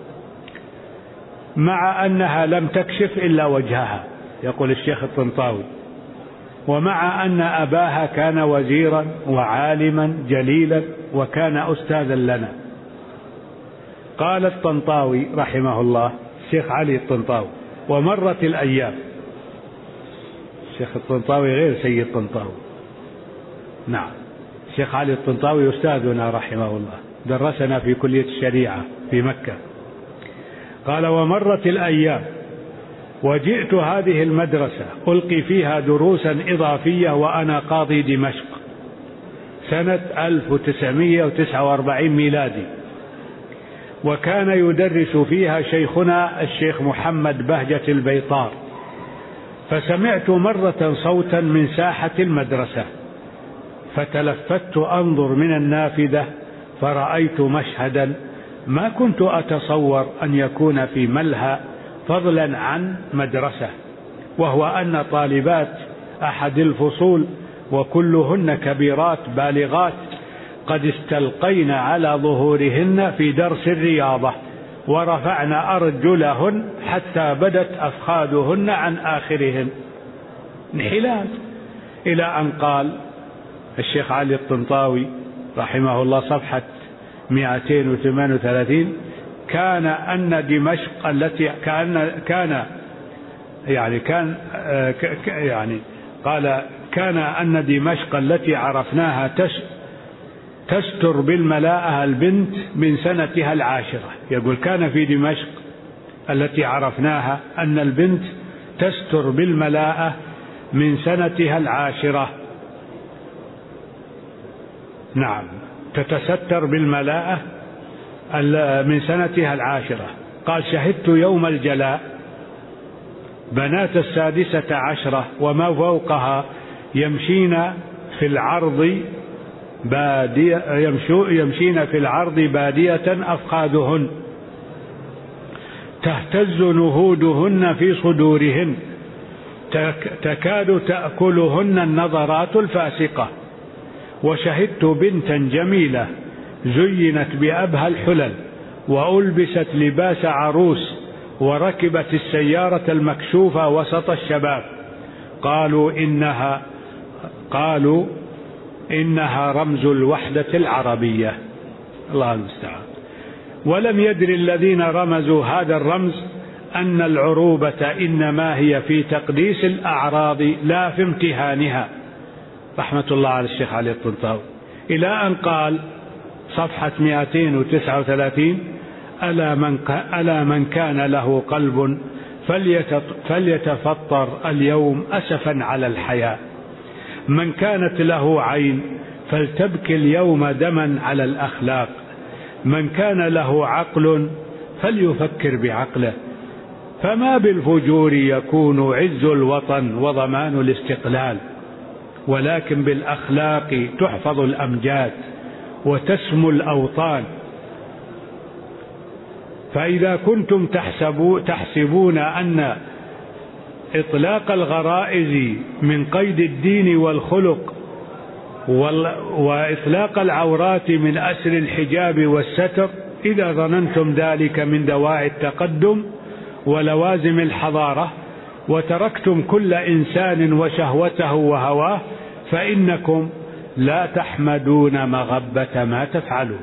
مع أنها لم تكشف إلا وجهها، يقول الشيخ الطنطاوي، ومع أن أباها كان وزيرا وعالما جليلا وكان أستاذا لنا. قال الطنطاوي رحمه الله الشيخ علي الطنطاوي: ومرت الأيام. الشيخ الطنطاوي غير سيد طنطاوي، نعم، الشيخ علي الطنطاوي أستاذنا رحمه الله، درسنا في كلية الشريعة في مكة. قال: ومرت الأيام وجئت هذه المدرسة ألقي فيها دروسا إضافية وأنا قاضي دمشق سنة ألف وتسعمائة وتسعة وأربعين ميلادي، وكان يدرس فيها شيخنا الشيخ محمد بهجة البيطار. فسمعت مرة صوتا من ساحة المدرسة، فتلفت أنظر من النافذة فرأيت مشهدا ما كنت أتصور أن يكون في ملهى فضلا عن مدرسة، وهو أن طالبات أحد الفصول وكلهن كبيرات بالغات قد استلقين على ظهورهن في درس الرياضة ورفعن أرجلهن حتى بدت أفخاذهن عن آخرهن، انحلال. إلى أن قال الشيخ علي الطنطاوي رحمه الله صفحة مئتين وثمانية وثلاثين: كان أن دمشق التي كان كان يعني كان يعني قال كان أن دمشق التي عرفناها تستر بالملاءة البنت من سنتها العاشرة. يقول: كان في دمشق التي عرفناها أن البنت تستر بالملاءة من سنتها العاشرة، نعم، تتستر بالملاءة من سنتها العاشرة. قال: شهدت يوم الجلاء بنات السادسة عشرة وما فوقها يمشين في العرض بادية يمشين في العرض بادية أفخاذهن تهتز نهودهن في صدورهن تكاد تأكلهن النظرات الفاسقة. وشهدت بنتا جميلة زينت بأبهى الحلل وألبست لباس عروس وركبت السيارة المكشوفة وسط الشباب. قالوا إنها قالوا إنها رمز الوحدة العربية. الله المستعان. ولم يدر الذين رمزوا هذا الرمز أن العروبة إنما هي في تقديس الأعراض لا في امتهانها، رحمة الله على الشيخ علي الطنطاوي، إلى أن قال صفحة مئتين وتسعة وثلاثين: ألا من, ألا من كان له قلب فليتفطر اليوم أسفا على الحياة، من كانت له عين فلتبكي اليوم دما على الأخلاق، من كان له عقل فليفكر بعقله، فما بالفجور يكون عز الوطن وضمان الاستقلال، ولكن بالأخلاق تحفظ الأمجاد وتسمو الأوطان. فإذا كنتم تحسبوا تحسبون أن إطلاق الغرائز من قيد الدين والخلق وإطلاق العورات من أسر الحجاب والستر، إذا ظننتم ذلك من دواعي التقدم ولوازم الحضارة وتركتم كل إنسان وشهوته وهواه، فإنكم لا تحمدون مغبة ما تفعلون.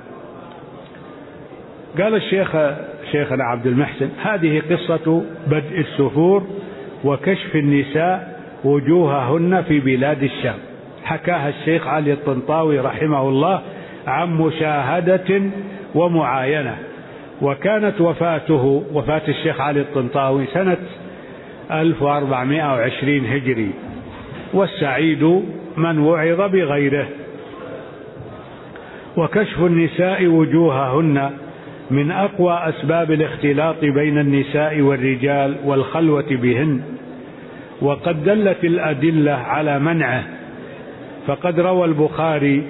قال الشيخ شيخنا عبد المحسن: هذه قصة بدء السفور وكشف النساء وجوههن في بلاد الشام، حكاها الشيخ علي الطنطاوي رحمه الله عن مشاهدة ومعاينة. وكانت وفاته وفاة الشيخ علي الطنطاوي سنة ألف وأربعمائة وعشرين هجري، والسعيد من وعظ بغيره. وكشف النساء وجوههن من أقوى أسباب الاختلاط بين النساء والرجال والخلوة بهن، وقد دلت الأدلة على منعه، فقد روى البخاري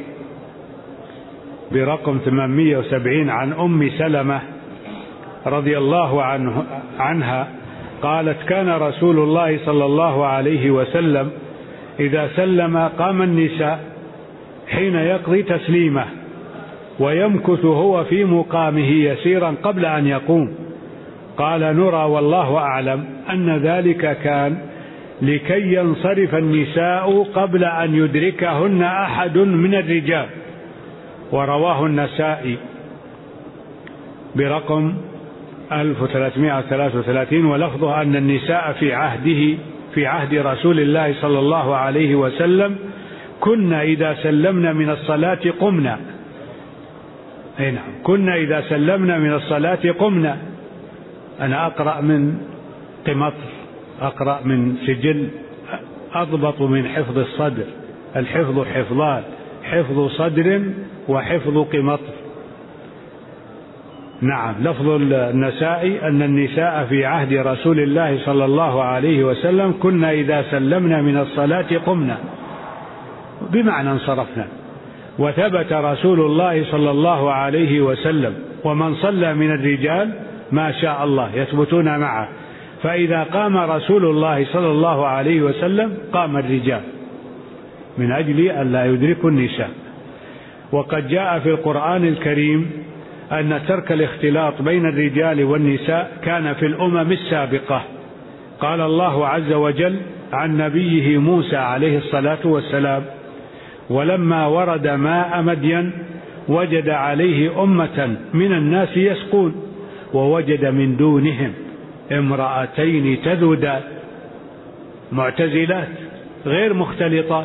برقم ثمانمائة وسبعين عن أم سلمة رضي الله عنه عنها قالت: كان رسول الله صلى الله عليه وسلم إذا سلم قام النساء حين يقضي تسليمه، ويمكث هو في مقامه يسيرا قبل أن يقوم. قال: نرى والله أعلم أن ذلك كان لكي ينصرف النساء قبل أن يدركهن أحد من الرجال. ورواه النسائي برقم ألف وثلاثمائة وثلاثة وثلاثين، ولفظه أن النساء في عهده في عهد رسول الله صلى الله عليه وسلم كنا إذا سلمنا من الصلاة قمنا. أي نعم، كنا إذا سلمنا من الصلاة قمنا. أنا أقرأ من قمطر، أقرأ من سجل، أضبط من حفظ الصدر. الحفظ حفظان: حفظ صدر وحفظ قمطر. نعم، لفظ النسائي أن النساء في عهد رسول الله صلى الله عليه وسلم كنا إذا سلمنا من الصلاة قمنا، بمعنى انصرفنا. وثبت رسول الله صلى الله عليه وسلم: ومن صلى من الرجال ما شاء الله يثبتون معه، فإذا قام رسول الله صلى الله عليه وسلم قام الرجال، من أجل أن لا يدركوا النساء. وقد جاء في القرآن الكريم أن ترك الاختلاط بين الرجال والنساء كان في الأمم السابقة. قال الله عز وجل عن نبيه موسى عليه الصلاة والسلام: ولما ورد ماء مدين وجد عليه أمة من الناس يسقون ووجد من دونهم امرأتين تذودان، معتزلات غير مختلطات.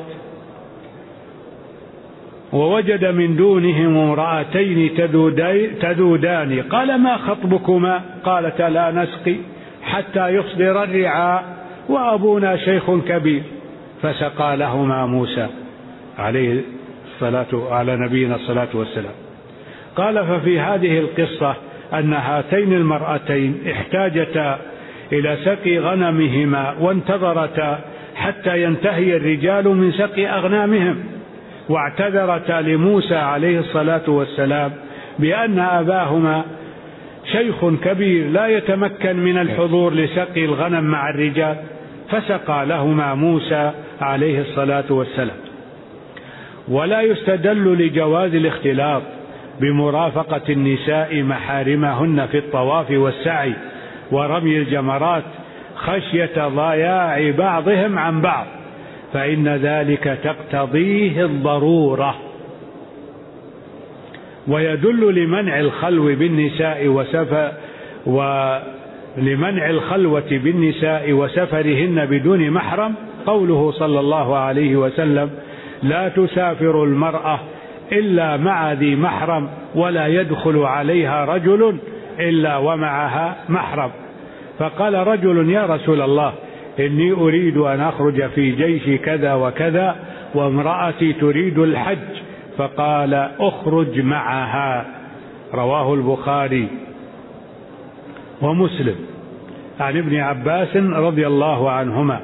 ووجد من دونهم امرأتين تذودان قال: ما خطبكما؟ قالتا: لا نسقي حتى يصدر الرعاء وأبونا شيخ كبير. فسقى لهما موسى عليه الصلاة على نبينا الصلاة والسلام. قال: ففي هذه القصة أن هاتين المرأتين احتاجتا إلى سقي غنمهما وانتظرتا حتى ينتهي الرجال من سقي أغنامهم، واعتذرتا لموسى عليه الصلاة والسلام بأن أباهما شيخ كبير لا يتمكن من الحضور لسقي الغنم مع الرجال، فسقى لهما موسى عليه الصلاة والسلام. ولا يستدل لجواز الاختلاط بمرافقة النساء محارمهن في الطواف والسعي ورمي الجمرات خشية ضياع بعضهم عن بعض، فإن ذلك تقتضيه الضرورة. ويدل لمنع الخلو بالنساء وسفر ولمنع الخلوة بالنساء وسفرهن بدون محرم قوله صلى الله عليه وسلم: لا تسافر المرأة إلا مع ذي محرم ولا يدخل عليها رجل إلا ومعها محرم. فقال رجل: يا رسول الله، إني أريد أن أخرج في جيش كذا وكذا وامرأتي تريد الحج. فقال: أخرج معها. رواه البخاري ومسلم عن ابن عباس رضي الله عنهما.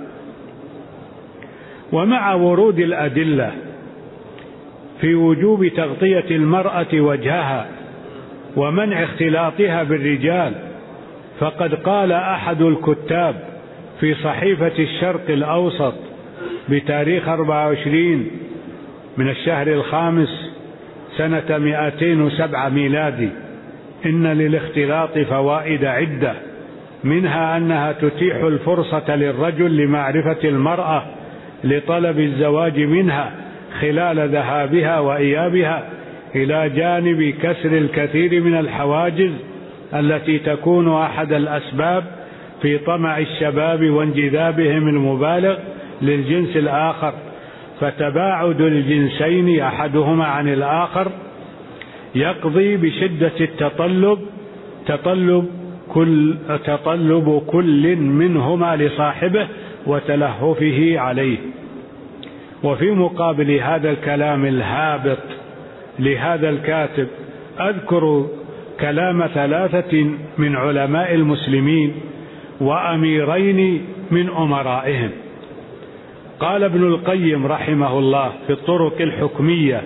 ومع ورود الأدلة في وجوب تغطية المرأة وجهها ومنع اختلاطها بالرجال، فقد قال أحد الكتاب في صحيفة الشرق الأوسط بتاريخ أربعة وعشرين من الشهر الخامس سنة مئتين وسبعة ميلادي: إن للاختلاط فوائد عدة، منها أنها تتيح الفرصة للرجل لمعرفة المرأة لطلب الزواج منها خلال ذهابها وإيابها، إلى جانب كسر الكثير من الحواجز التي تكون أحد الأسباب في طمع الشباب وانجذابهم المبالغ للجنس الآخر. فتباعد الجنسين أحدهما عن الآخر يقضي بشدة التطلب تطلب كل, تطلب كل منهما لصاحبه وتلهفه عليه. وفي مقابل هذا الكلام الهابط لهذا الكاتب أذكر كلام ثلاثة من علماء المسلمين وأميرين من أمرائهم. قال ابن القيم رحمه الله في الطرق الحكمية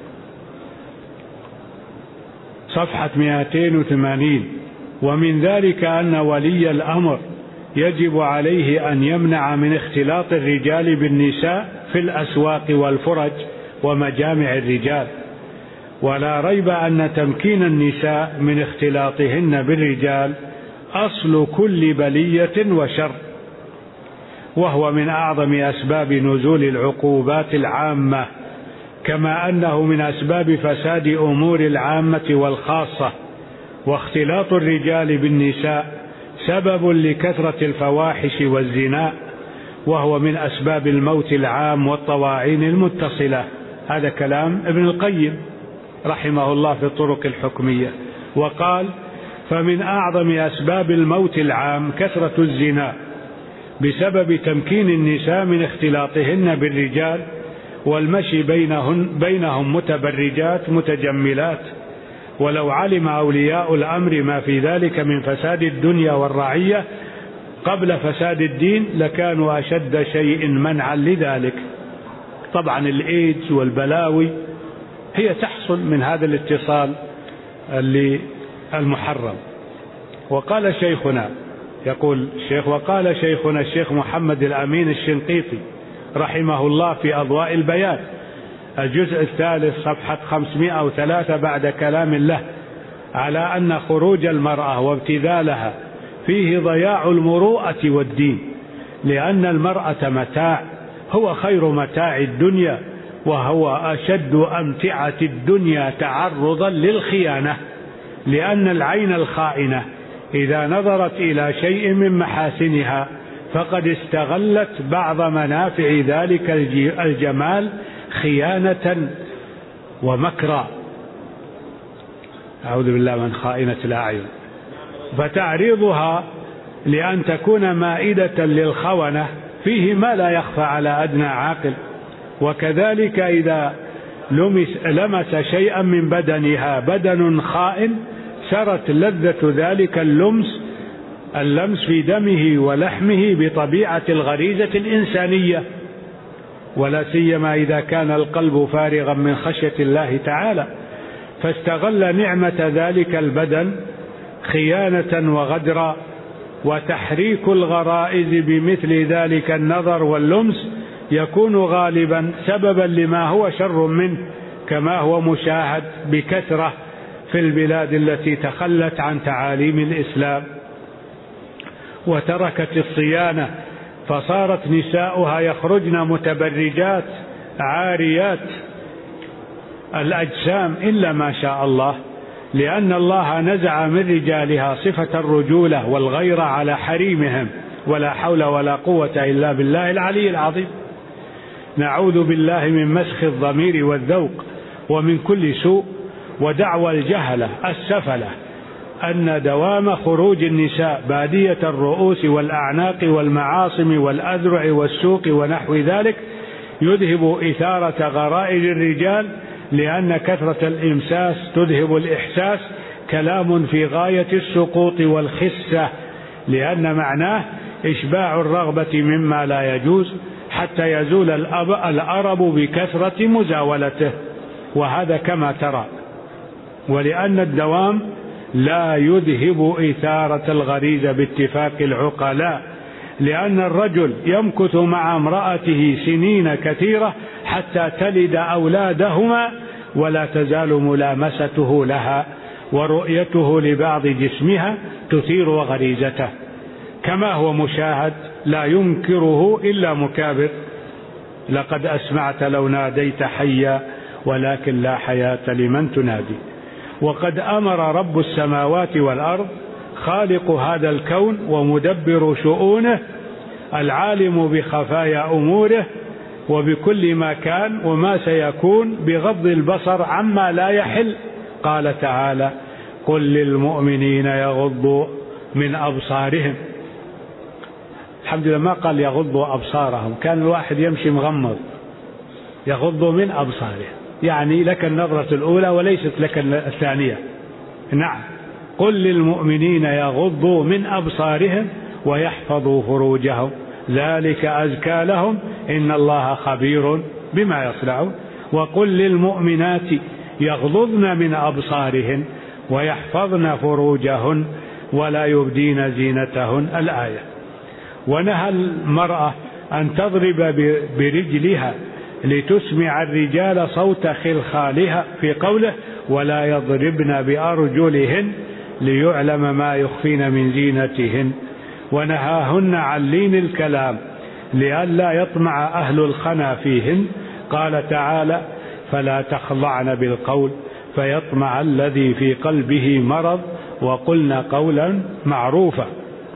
صفحة مئتين وثمانين: ومن ذلك أن ولي الأمر يجب عليه أن يمنع من اختلاط الرجال بالنساء في الأسواق والفرج ومجامع الرجال، ولا ريب أن تمكين النساء من اختلاطهن بالرجال أصل كل بلية وشر، وهو من أعظم أسباب نزول العقوبات العامة، كما أنه من أسباب فساد أمور العامة والخاصة. واختلاط الرجال بالنساء سبب لكثرة الفواحش والزنا، وهو من أسباب الموت العام والطواعين المتصلة. هذا كلام ابن القيم رحمه الله في الطرق الحكمية. وقال: فمن أعظم أسباب الموت العام كثرة الزنا بسبب تمكين النساء من اختلاطهن بالرجال والمشي بينهن بينهم متبرجات متجملات. ولو علم أولياء الأمر ما في ذلك من فساد الدنيا والرعية قبل فساد الدين لكانوا أشد شيء منعا لذلك. طبعا الإيدز والبلاوي هي تحصل من هذا الاتصال المحرم. وقال شيخنا، يقول الشيخ: وقال شيخنا الشيخ محمد الأمين الشنقيطي رحمه الله في أضواء البيان الجزء الثالث صفحة خمسمائة وثلاثة بعد كلام الله على أن خروج المرأة وابتذالها فيه ضياع المروءة والدين، لأن المرأة متاع، هو خير متاع الدنيا، وهو أشد أمتعة الدنيا تعرضا للخيانة، لأن العين الخائنة إذا نظرت إلى شيء من محاسنها فقد استغلت بعض منافع ذلك الجمال خيانة ومكرا. أعوذ بالله من خائنة الأعين. فتعريضها لأن تكون مائدة للخونة فيه ما لا يخفى على أدنى عاقل. وكذلك إذا لمس, لمس شيئا من بدنها بدن خائن سرت لذة ذلك اللمس اللمس في دمه ولحمه بطبيعة الغريزة الإنسانية، ولا سيما إذا كان القلب فارغا من خشية الله تعالى، فاستغل نعمة ذلك البدن خيانة وغدرا. وتحريك الغرائز بمثل ذلك النظر واللمس يكون غالبا سببا لما هو شر منه، كما هو مشاهد بكثرة في البلاد التي تخلت عن تعاليم الإسلام وتركت الصيانة، فصارت نساؤها يخرجن متبرجات عاريات الأجسام إلا ما شاء الله، لأن الله نزع من رجالها صفة الرجولة والغيرة على حريمهم، ولا حول ولا قوة إلا بالله العلي العظيم. نعوذ بالله من مسخ الضمير والذوق ومن كل سوء. ودعوى الجهلة السفلة أن دوام خروج النساء بادية الرؤوس والأعناق والمعاصم والأذرع والسوق ونحو ذلك يذهب إثارة غرائز الرجال، لأن كثرة الإمساس تذهب الإحساس، كلام في غاية السقوط والخسة، لأن معناه إشباع الرغبة مما لا يجوز حتى يزول الأرب بكثرة مزاولته، وهذا كما ترى. ولأن الدوام لا يذهب إثارة الغريزة باتفاق العقلاء، لأن الرجل يمكث مع امرأته سنين كثيرة حتى تلد أولادهما، ولا تزال ملامسته لها ورؤيته لبعض جسمها تثير غريزته، كما هو مشاهد لا ينكره إلا مكابر. لقد أسمعت لو ناديت حيا ولكن لا حياة لمن تنادي. وقد أمر رب السماوات والأرض خالق هذا الكون ومدبر شؤونه العالم بخفايا أموره وبكل ما كان وما سيكون بغض البصر عما لا يحل. قال تعالى: قل للمؤمنين يغضوا من أبصارهم. الحمد لله ما قال يغضوا أبصارهم، كان الواحد يمشي مغمض. يغضوا من أبصارهم يعني لك النظرة الأولى وليست لك الثانية. نعم، قل للمؤمنين يغضوا من أبصارهم ويحفظوا فروجهم ذلك أزكى لهم إن الله خبير بما يصنعون. وقل للمؤمنات يغضضن من أبصارهن ويحفظن فروجهن ولا يبدين زينتهن الآية. ونهى المرأة أن تضرب برجلها لتسمع الرجال صوت خلخالها في قوله: ولا يضربن بأرجلهن ليعلم ما يخفين من زينتهن. ونهاهن عن لين الكلام لئلا يطمع أهل الخنا فيهن. قال تعالى: فلا تخضعن بالقول فيطمع الذي في قلبه مرض وقلن قولا معروفا.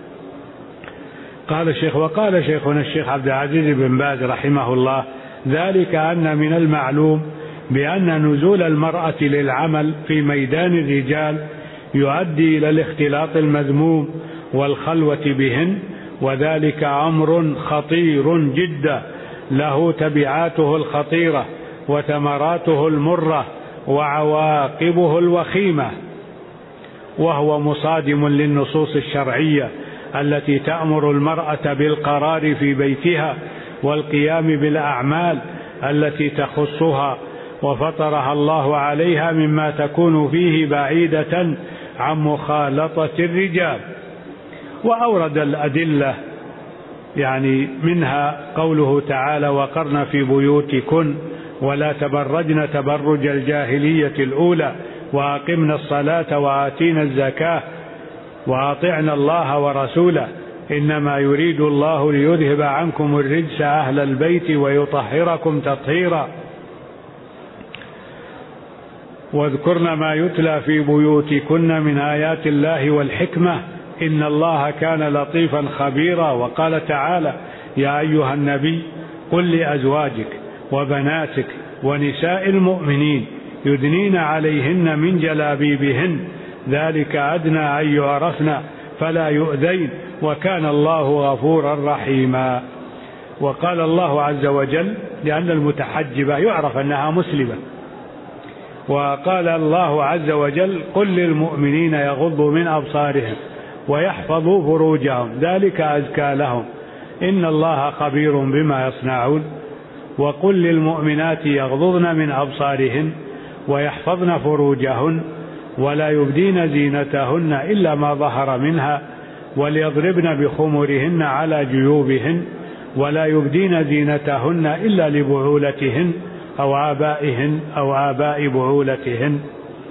قال الشيخ وقال شيخنا الشيخ عبد العزيز بن باز رحمه الله: ذلك أن من المعلوم بأن نزول المرأة للعمل في ميدان الرجال يؤدي إلى الاختلاط المذموم والخلوة بهن، وذلك أمر خطير جدا له تبعاته الخطيرة وثمراته المرة وعواقبه الوخيمة، وهو مصادم للنصوص الشرعية التي تأمر المرأة بالقرار في بيتها والقيام بالأعمال التي تخصها وفطرها الله عليها مما تكون فيه بعيدة عن مخالطة الرجال. وأورد الأدلة يعني منها قوله تعالى: وقرن في بيوتكن ولا تبرجن تبرج الجاهلية الأولى وأقمنا الصلاة وآتينا الزكاة وأطعنا الله ورسوله إنما يريد الله ليذهب عنكم الرجس أهل البيت ويطهركم تطهيرا. واذكرن ما يتلى في بيوتكن من آيات الله والحكمة إن الله كان لطيفا خبيرا. وقال تعالى: يا أيها النبي قل لأزواجك وبناتك ونساء المؤمنين يدنين عليهن من جلابيبهن ذلك أدنى أن يعرفن فلا يؤذين وكان الله غفورا رحيما. وقال الله عز وجل لأن المتحجبة يعرف أنها مسلمة، وقال الله عز وجل: قل للمؤمنين يغضوا من أبصارهم ويحفظوا فروجهم ذلك أزكى لهم إن الله خبير بما يصنعون. وقل للمؤمنات يغضضن من أبصارهن ويحفظن فروجهن ولا يبدين زينتهن إلا ما ظهر منها وليضربن بخمرهن على جيوبهن ولا يبدين زينتهن إلا لبعولتهن أو آبائهن أو آباء بعولتهن.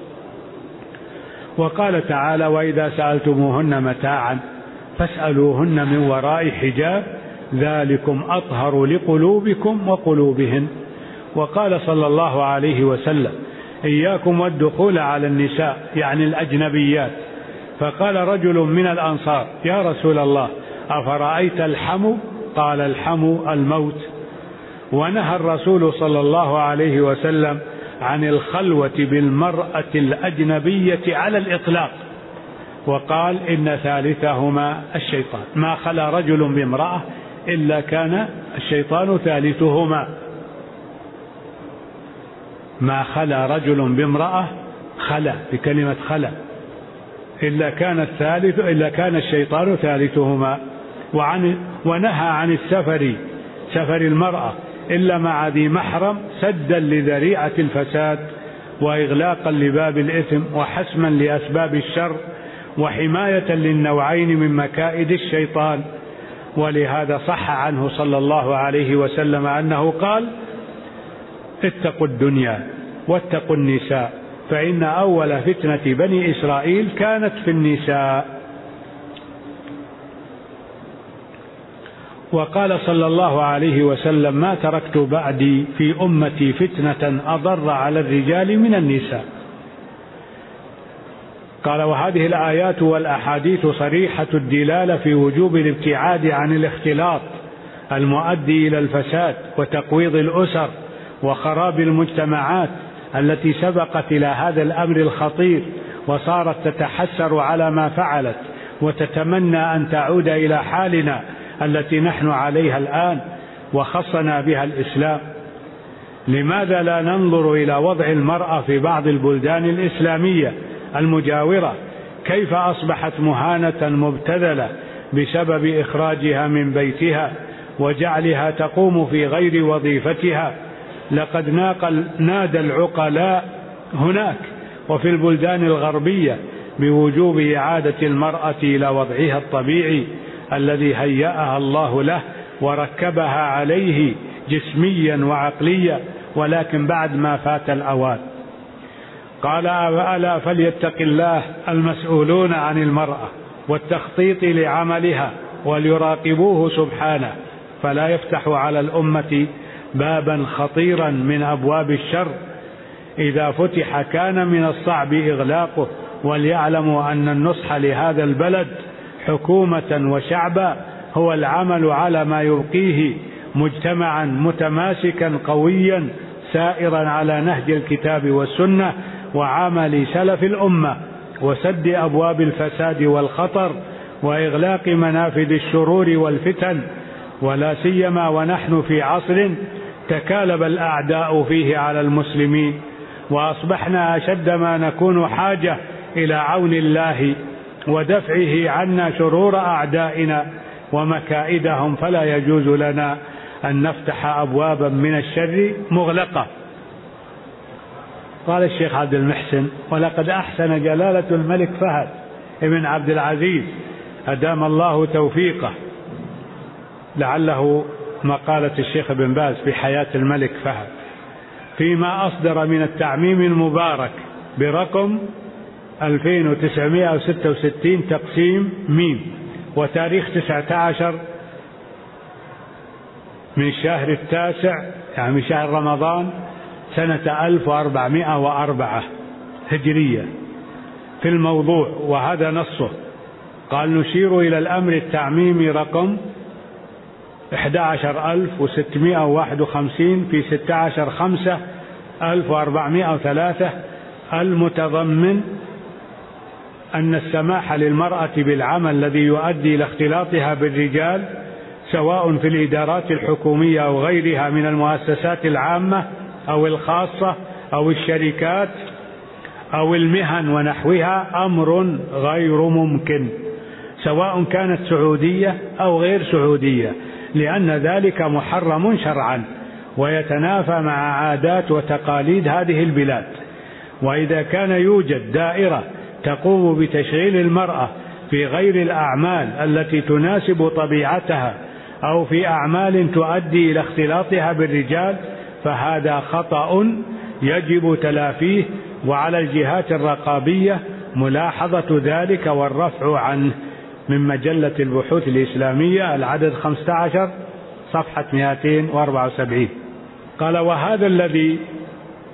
وقال تعالى: وإذا سألتموهن متاعا فاسألوهن من وراء حجاب ذلكم أطهر لقلوبكم وقلوبهن. وقال صلى الله عليه وسلم: إياكم والدخول على النساء يعني الأجنبيات. فقال رجل من الأنصار: يا رسول الله أفرأيت الحمو؟ قال: الحمو الموت. ونهى الرسول صلى الله عليه وسلم عن الخلوة بالمرأة الأجنبية على الإطلاق، وقال: إن ثالثهما الشيطان. ما خلا رجل بامرأة إلا كان الشيطان ثالثهما. ما خلا رجل بامرأة، خلا بكلمة خلا، إلا كان الثالث إلا كان الشيطان ثالثهما. وعن ونهى عن السفر، سفر المرأة إلا مع ذي محرم، سدا لذريعة الفساد وإغلاقا لباب الإثم وحسما لأسباب الشر وحماية للنوعين من مكائد الشيطان. ولهذا صح عنه صلى الله عليه وسلم أنه قال: اتقوا الدنيا واتقوا النساء، فإن أول فتنة بني إسرائيل كانت في النساء. وقال صلى الله عليه وسلم: ما تركت بعدي في أمتي فتنة أضر على الرجال من النساء. قال: وهذه الآيات والأحاديث صريحة الدلالة في وجوب الابتعاد عن الاختلاط المؤدي إلى الفساد وتقويض الأسر وخراب المجتمعات التي سبقت إلى هذا الأمر الخطير وصارت تتحسر على ما فعلت وتتمنى أن تعود إلى حالنا التي نحن عليها الآن وخصنا بها الإسلام. لماذا لا ننظر إلى وضع المرأة في بعض البلدان الإسلامية المجاورة، كيف أصبحت مهانة مبتذلة بسبب إخراجها من بيتها وجعلها تقوم في غير وظيفتها؟ لقد نادى العقلاء هناك وفي البلدان الغربية بوجوب إعادة المرأة إلى وضعها الطبيعي الذي هيأها الله له وركبها عليه جسميا وعقليا، ولكن بعد ما فات الأوان. قال: ألا فليتق الله المسؤولون عن المرأة والتخطيط لعملها وليراقبوه سبحانه، فلا يفتح على الأمة بابا خطيرا من أبواب الشر. إذا فتح كان من الصعب إغلاقه. وليعلموا أن النصح لهذا البلد حكومة وشعبا هو العمل على ما يبقيه مجتمعا متماسكا قويا سائرا على نهج الكتاب والسنة وعمل سلف الأمة، وسد أبواب الفساد والخطر وإغلاق منافذ الشرور والفتن، ولا سيما ونحن في عصر تكالب الأعداء فيه على المسلمين، وأصبحنا أشد ما نكون حاجة إلى عون الله ودفعه عنا شرور أعدائنا ومكائدهم. فلا يجوز لنا أن نفتح أبوابا من الشر مغلقة. قال الشيخ عبد المحسن: ولقد أحسن جلالة الملك فهد ابن عبد العزيز أدام الله توفيقه، لعله مقالة الشيخ ابن باز في حياة الملك فهد، فيما أصدر من التعميم المبارك برقم ألفين وتسعمائة وستة وستين تقسيم ميم، وتاريخ تسعة عشر من شهر التاسع يعني من شهر رمضان سنة ألف وأربعمائة وأربعة هجرية في الموضوع، وهذا نصه. قال: نشير إلى الأمر التعميمي رقم أحد عشر ألف وستمائة وواحد وخمسين في ستة عشر خمسة ألف وأربعمائة وثلاثة، المتضمن أن السماح للمرأة بالعمل الذي يؤدي إلى اختلاطها بالرجال سواء في الإدارات الحكومية أو غيرها من المؤسسات العامة أو الخاصة أو الشركات أو المهن ونحوها أمر غير ممكن، سواء كانت سعودية أو غير سعودية، لأن ذلك محرم شرعا ويتنافى مع عادات وتقاليد هذه البلاد. وإذا كان يوجد دائرة تقوم بتشغيل المرأة في غير الأعمال التي تناسب طبيعتها أو في أعمال تؤدي إلى اختلاطها بالرجال فهذا خطأ يجب تلافيه، وعلى الجهات الرقابية ملاحظة ذلك والرفع عنه. من مجلة البحوث الإسلامية العدد خمسة عشر صفحة مئتين وأربعة وسبعين. قال: وهذا الذي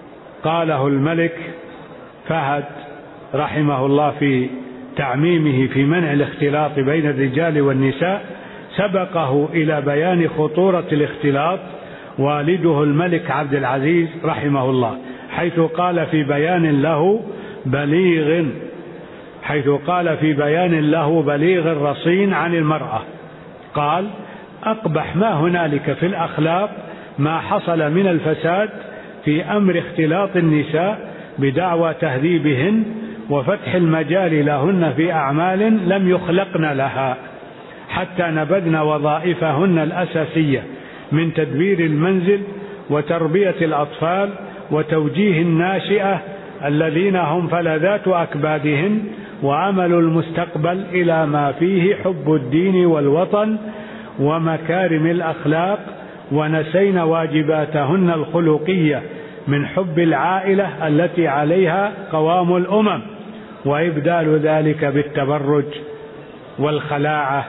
قاله الملك فهد رحمه الله في تعميمه في منع الاختلاط بين الرجال والنساء، سبقه إلى بيان خطورة الاختلاط والده الملك عبد العزيز رحمه الله، حيث قال في بيان له بليغ حيث قال في بيان له بليغ رصين عن المرأة، قال: أقبح ما هنالك في الأخلاق ما حصل من الفساد في أمر اختلاط النساء بدعوى تهذيبهن وفتح المجال لهن في أعمال لم يخلقن لها، حتى نبذن وظائفهن الأساسية من تدبير المنزل وتربية الأطفال وتوجيه الناشئة الذين هم فلذات أكبادهن وأمل المستقبل إلى ما فيه حب الدين والوطن ومكارم الأخلاق، ونسين واجباتهن الخلقية من حب العائلة التي عليها قوام الأمم، وإبدال ذلك بالتبرج والخلاعة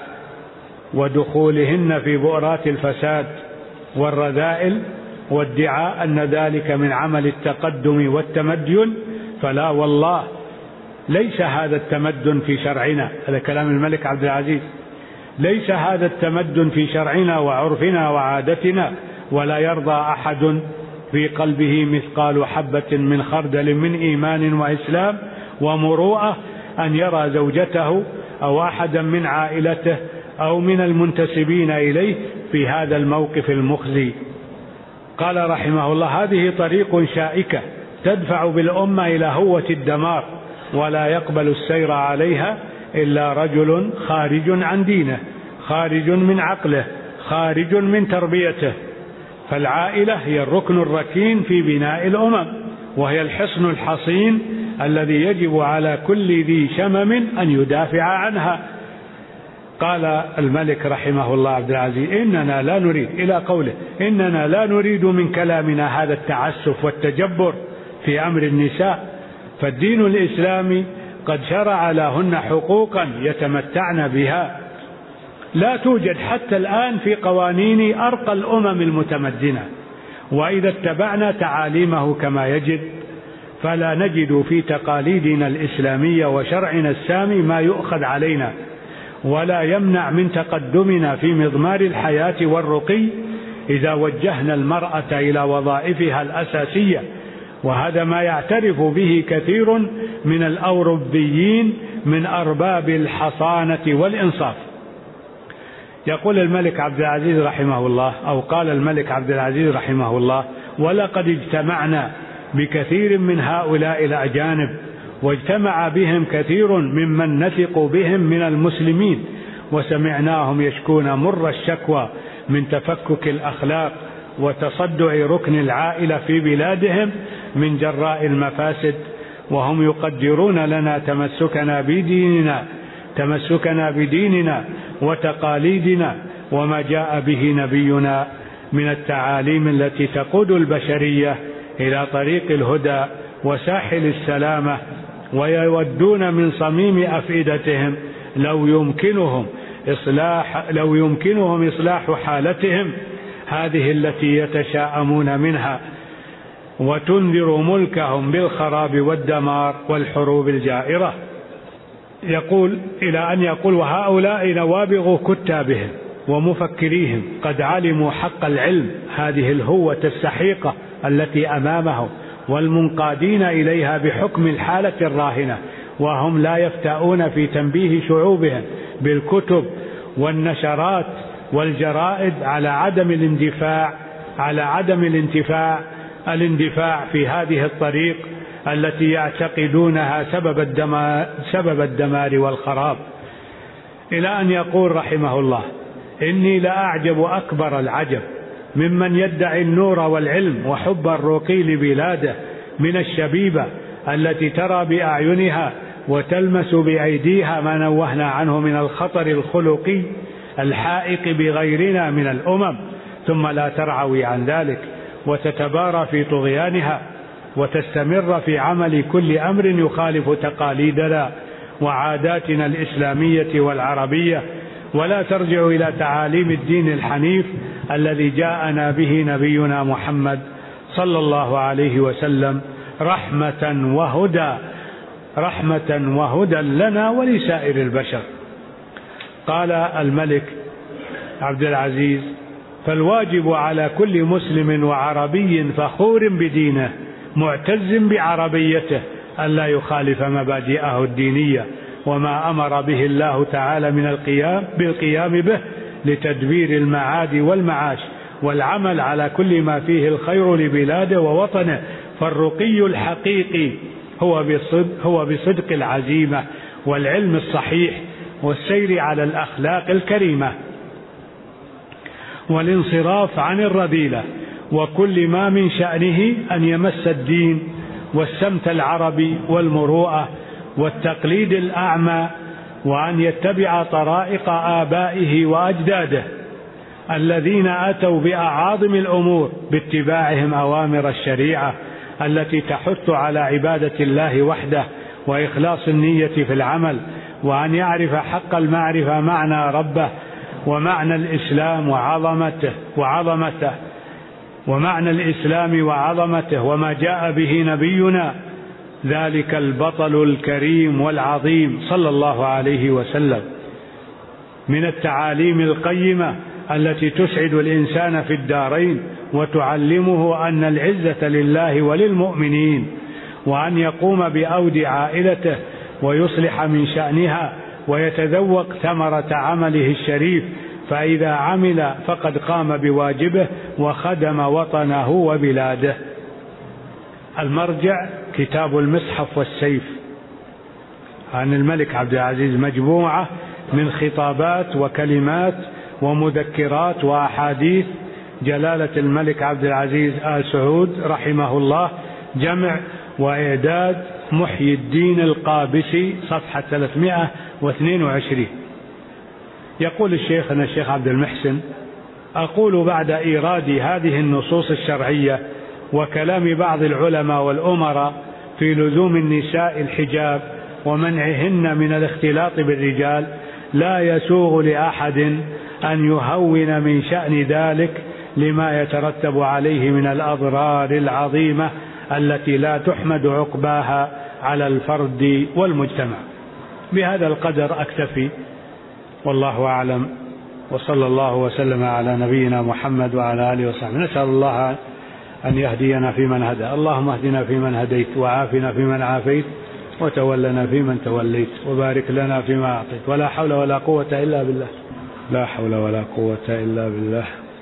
ودخولهن في بؤرات الفساد والرذائل وادعاء أن ذلك من عمل التقدم والتمدن. فلا والله، ليس هذا التمدن في شرعنا. هذا كلام الملك عبد العزيز. ليس هذا التمدن في شرعنا وعرفنا وعادتنا، ولا يرضى أحد في قلبه مثقال حبة من خردل من إيمان وإسلام ومروءة أن يرى زوجته أو أحدا من عائلته أو من المنتسبين إليه في هذا الموقف المخزي. قال رحمه الله: هذه طريق شائكة تدفع بالأمة إلى هوة الدمار، ولا يقبل السير عليها إلا رجل خارج عن دينه، خارج من عقله، خارج من تربيته. فالعائلة هي الركن الركين في بناء الأمم، وهي الحصن الحصين الذي يجب على كل ذي شمم أن يدافع عنها. قال الملك رحمه الله عبد العزيز: إننا لا نريد، إلى قوله: إننا لا نريد من كلامنا هذا التعسف والتجبر في أمر النساء، فالدين الإسلامي قد شرع لهن حقوقا يتمتعن بها لا توجد حتى الآن في قوانين أرقى الأمم المتمدنة، وإذا اتبعنا تعاليمه كما يجب فلا نجد في تقاليدنا الإسلامية وشرعنا السامي ما يؤخذ علينا، ولا يمنع من تقدمنا في مضمار الحياة والرقي إذا وجهنا المرأة إلى وظائفها الأساسية. وهذا ما يعترف به كثير من الأوروبيين من أرباب الحصانة والإنصاف. يقول الملك عبد العزيز رحمه الله، أو قال الملك عبد العزيز رحمه الله: ولقد اجتمعنا بكثير من هؤلاء الأجانب، واجتمع بهم كثير ممن نثق بهم من المسلمين، وسمعناهم يشكون مر الشكوى من تفكك الأخلاق وتصدع ركن العائلة في بلادهم من جراء المفاسد، وهم يقدرون لنا تمسكنا بديننا تمسكنا بديننا وتقاليدنا وما جاء به نبينا من التعاليم التي تقود البشرية إلى طريق الهدى وساحل السلامة، ويودون من صميم أفئدتهم لو يمكنهم إصلاح لو يمكنهم إصلاح حالتهم هذه التي يتشاءمون منها، وتنذر ملكهم بالخراب والدمار والحروب الجائرة. يقول إلى أن يقول: وهؤلاء نوابغ كتابهم ومفكريهم قد علموا حق العلم، هذه الهوة السحيقة التي أمامهم، والمنقادين إليها بحكم الحالة الراهنة، وهم لا يفتؤون في تنبيه شعوبهم بالكتب والنشرات والجرائد على عدم الاندفاع على عدم الانتفاع الاندفاع في هذه الطريق التي يعتقدونها سبب الدمار, سبب الدمار والخراب. إلى أن يقول رحمه الله: إني لأعجب أكبر العجب ممن يدعي النور والعلم وحب الرقي لبلاده من الشبيبة التي ترى بأعينها وتلمس بأيديها ما نوهنا عنه من الخطر الخلقي الحائق بغيرنا من الأمم، ثم لا ترعوي عن ذلك وتتبارى في طغيانها وتستمر في عمل كل أمر يخالف تقاليدنا وعاداتنا الإسلامية والعربية، ولا ترجع إلى تعاليم الدين الحنيف الذي جاءنا به نبينا محمد صلى الله عليه وسلم، رحمة وهدى رحمة وهدى لنا ولسائر البشر. قال الملك عبد العزيز: فالواجب على كل مسلم وعربي فخور بدينه معتز بعربيته ألا يخالف مبادئه الدينية وما أمر به الله تعالى من القيام بالقيام به لتدبير المعاد والمعاش والعمل على كل ما فيه الخير لبلاده ووطنه. فالرقي الحقيقي هو بصدق, هو بصدق العزيمة والعلم الصحيح والسير على الأخلاق الكريمة والانصراف عن الرذيلة وكل ما من شأنه أن يمس الدين والسمت العربي والمروءة والتقليد الأعمى، وأن يتبع طرائق آبائه وأجداده الذين أتوا بأعاظم الأمور باتباعهم أوامر الشريعة التي تحث على عبادة الله وحده وإخلاص النية في العمل، وأن يعرف حق المعرفة معنى ربه ومعنى الإسلام وعظمته وعظمته ومعنى الإسلام وعظمته وما جاء به نبينا ذلك البطل الكريم والعظيم صلى الله عليه وسلم من التعاليم القيمة التي تسعد الإنسان في الدارين وتعلمه أن العزة لله وللمؤمنين، وأن يقوم بأود عائلته ويصلح من شأنها ويتذوق ثمرة عمله الشريف، فإذا عمل فقد قام بواجبه وخدم وطنه وبلاده. المرجع كتاب المصحف والسيف عن الملك عبد العزيز، مجموعة من خطابات وكلمات ومذكرات وأحاديث جلالة الملك عبد العزيز آل سعود رحمه الله، جمع وإعداد محيي الدين القابسي، صفحة ثلاثمائة واثنين وعشرين. يقول الشيخ أنا الشيخ عبد المحسن: أقول بعد إيراد هذه النصوص الشرعية وكلام بعض العلماء والأمراء في لزوم النساء الحجاب ومنعهن من الاختلاط بالرجال، لا يسوغ لأحد أن يهون من شأن ذلك لما يترتب عليه من الأضرار العظيمة التي لا تحمد عقباها على الفرد والمجتمع. بهذا القدر أكتفي، والله أعلم، وصلى الله وسلم على نبينا محمد وعلى آله وصحبه. نسأل الله أن يهدينا فيمن هدى. اللهم اهدنا فيمن هديت، وعافنا فيمن عافيت، وتولنا فيمن توليت، وبارك لنا فيما أعطيت، ولا حول ولا قوة إلا بالله. لا حول ولا قوة إلا بالله.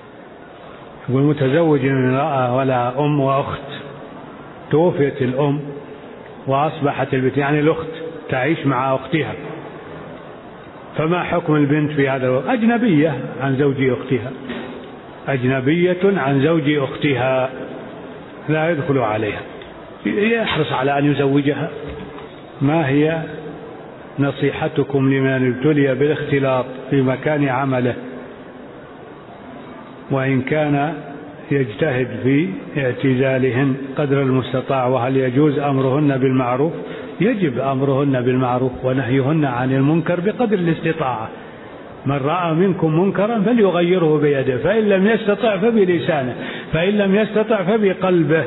والمتزوج من امرأة ولا أم وأخت، توفيت الأم وأصبحت البنت، يعني الأخت تعيش مع أختها، فما حكم البنت في هذا الوقت؟ أجنبية عن زوج أختها، أجنبية عن زوج أختها، لا يدخل عليها، يحرص على أن يزوجها. ما هي نصيحتكم لمن ابتلي بالاختلاط في مكان عمله وإن كان يجتهد في اعتزالهن قدر المستطاع؟ وهل يجوز أمرهن بالمعروف؟ يجب أمرهن بالمعروف ونهيهن عن المنكر بقدر الاستطاعة. من رأى منكم منكرا فليغيره بيده، فإن لم يستطع فبلسانه، فإن لم يستطع فبقلبه.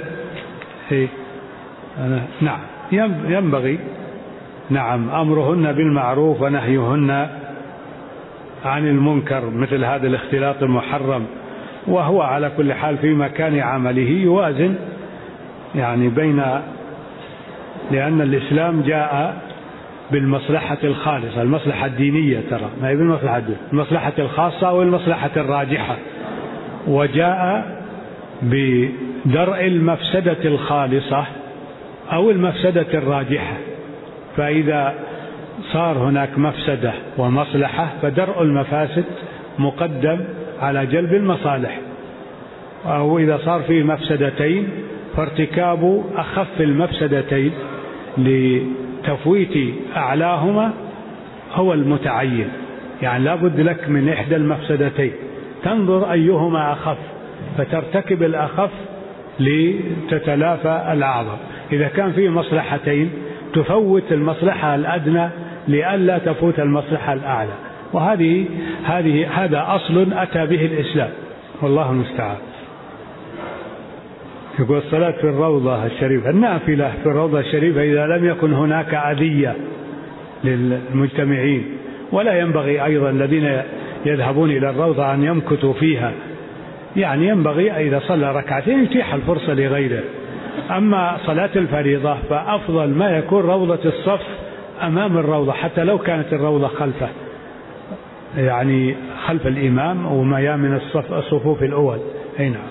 نعم، ينبغي نعم أمرهن بالمعروف ونهيهن عن المنكر مثل هذا الاختلاط المحرم. وهو على كل حال في مكان عمله يوازن يعني بين، لأن الإسلام جاء بالمصلحة الخالصة، المصلحة الدينية، ترى ما هي بالمصلحة الدينية، المصلحة الخاصة والمصلحة الراجحة، وجاء بدرء المفسدة الخالصة أو المفسدة الراجحة. فإذا صار هناك مفسدة ومصلحة فدرء المفاسد مقدم على جلب المصالح، أو إذا صار فيه مفسدتين فارتكاب أخف المفسدتين لتفويت أعلاهما هو المتعين. يعني لا بد لك من إحدى المفسدتين، تنظر أيهما أخف فترتكب الأخف لتتلافى الأعظم. إذا كان فيه مصلحتين تفوت المصلحة الأدنى لئلا تفوت المصلحة الأعلى، وهذه هذه هذا أصل أتى به الإسلام، والله المستعان. يقول الصلاة في الروضة الشريفة، النافلة في الروضة الشريفة إذا لم يكن هناك أذية للمجتمعين، ولا ينبغي أيضا الذين يذهبون إلى الروضة أن يمكثوا فيها، يعني ينبغي إذا صلى ركعتين يتيح الفرصة لغيره. أما صلاة الفريضة فأفضل ما يكون روضة الصف أمام الروضة، حتى لو كانت الروضة خلفه، يعني خلف الإمام وما من الصف الصفوف الأول. أي نعم.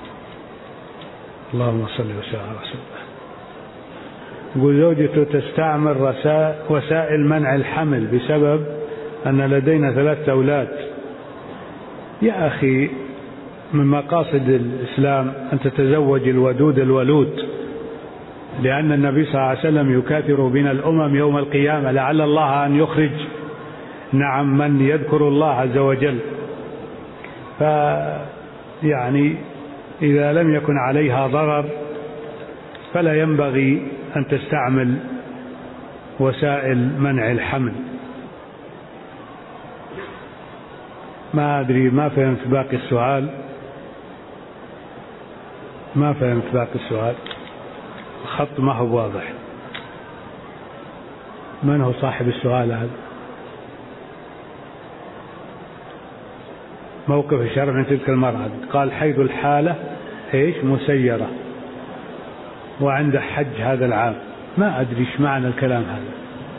اللهم صل وسلم على رسول الله. يقول زوجته تستعمل وسائل منع الحمل بسبب أن لدينا ثلاثة أولاد. يا أخي من مقاصد الإسلام أن تتزوج الودود الولود، لأن النبي صلى الله عليه وسلم يكاثر بنا الأمم يوم القيامة، لعل الله أن يخرج نعم من يذكر الله عز وجل. فيعني إذا لم يكن عليها ضرر فلا ينبغي أن تستعمل وسائل منع الحمل. ما أدري، ما فهمت باقي السؤال، ما فهمت باقي السؤال، الخط ما هو واضح. من هو صاحب السؤال هذا؟ موقف الشرع من تلك المرأة. قال حيض الحالة ايش مسيرة وعنده حج هذا العام. ما أدري ايش معنى الكلام هذا.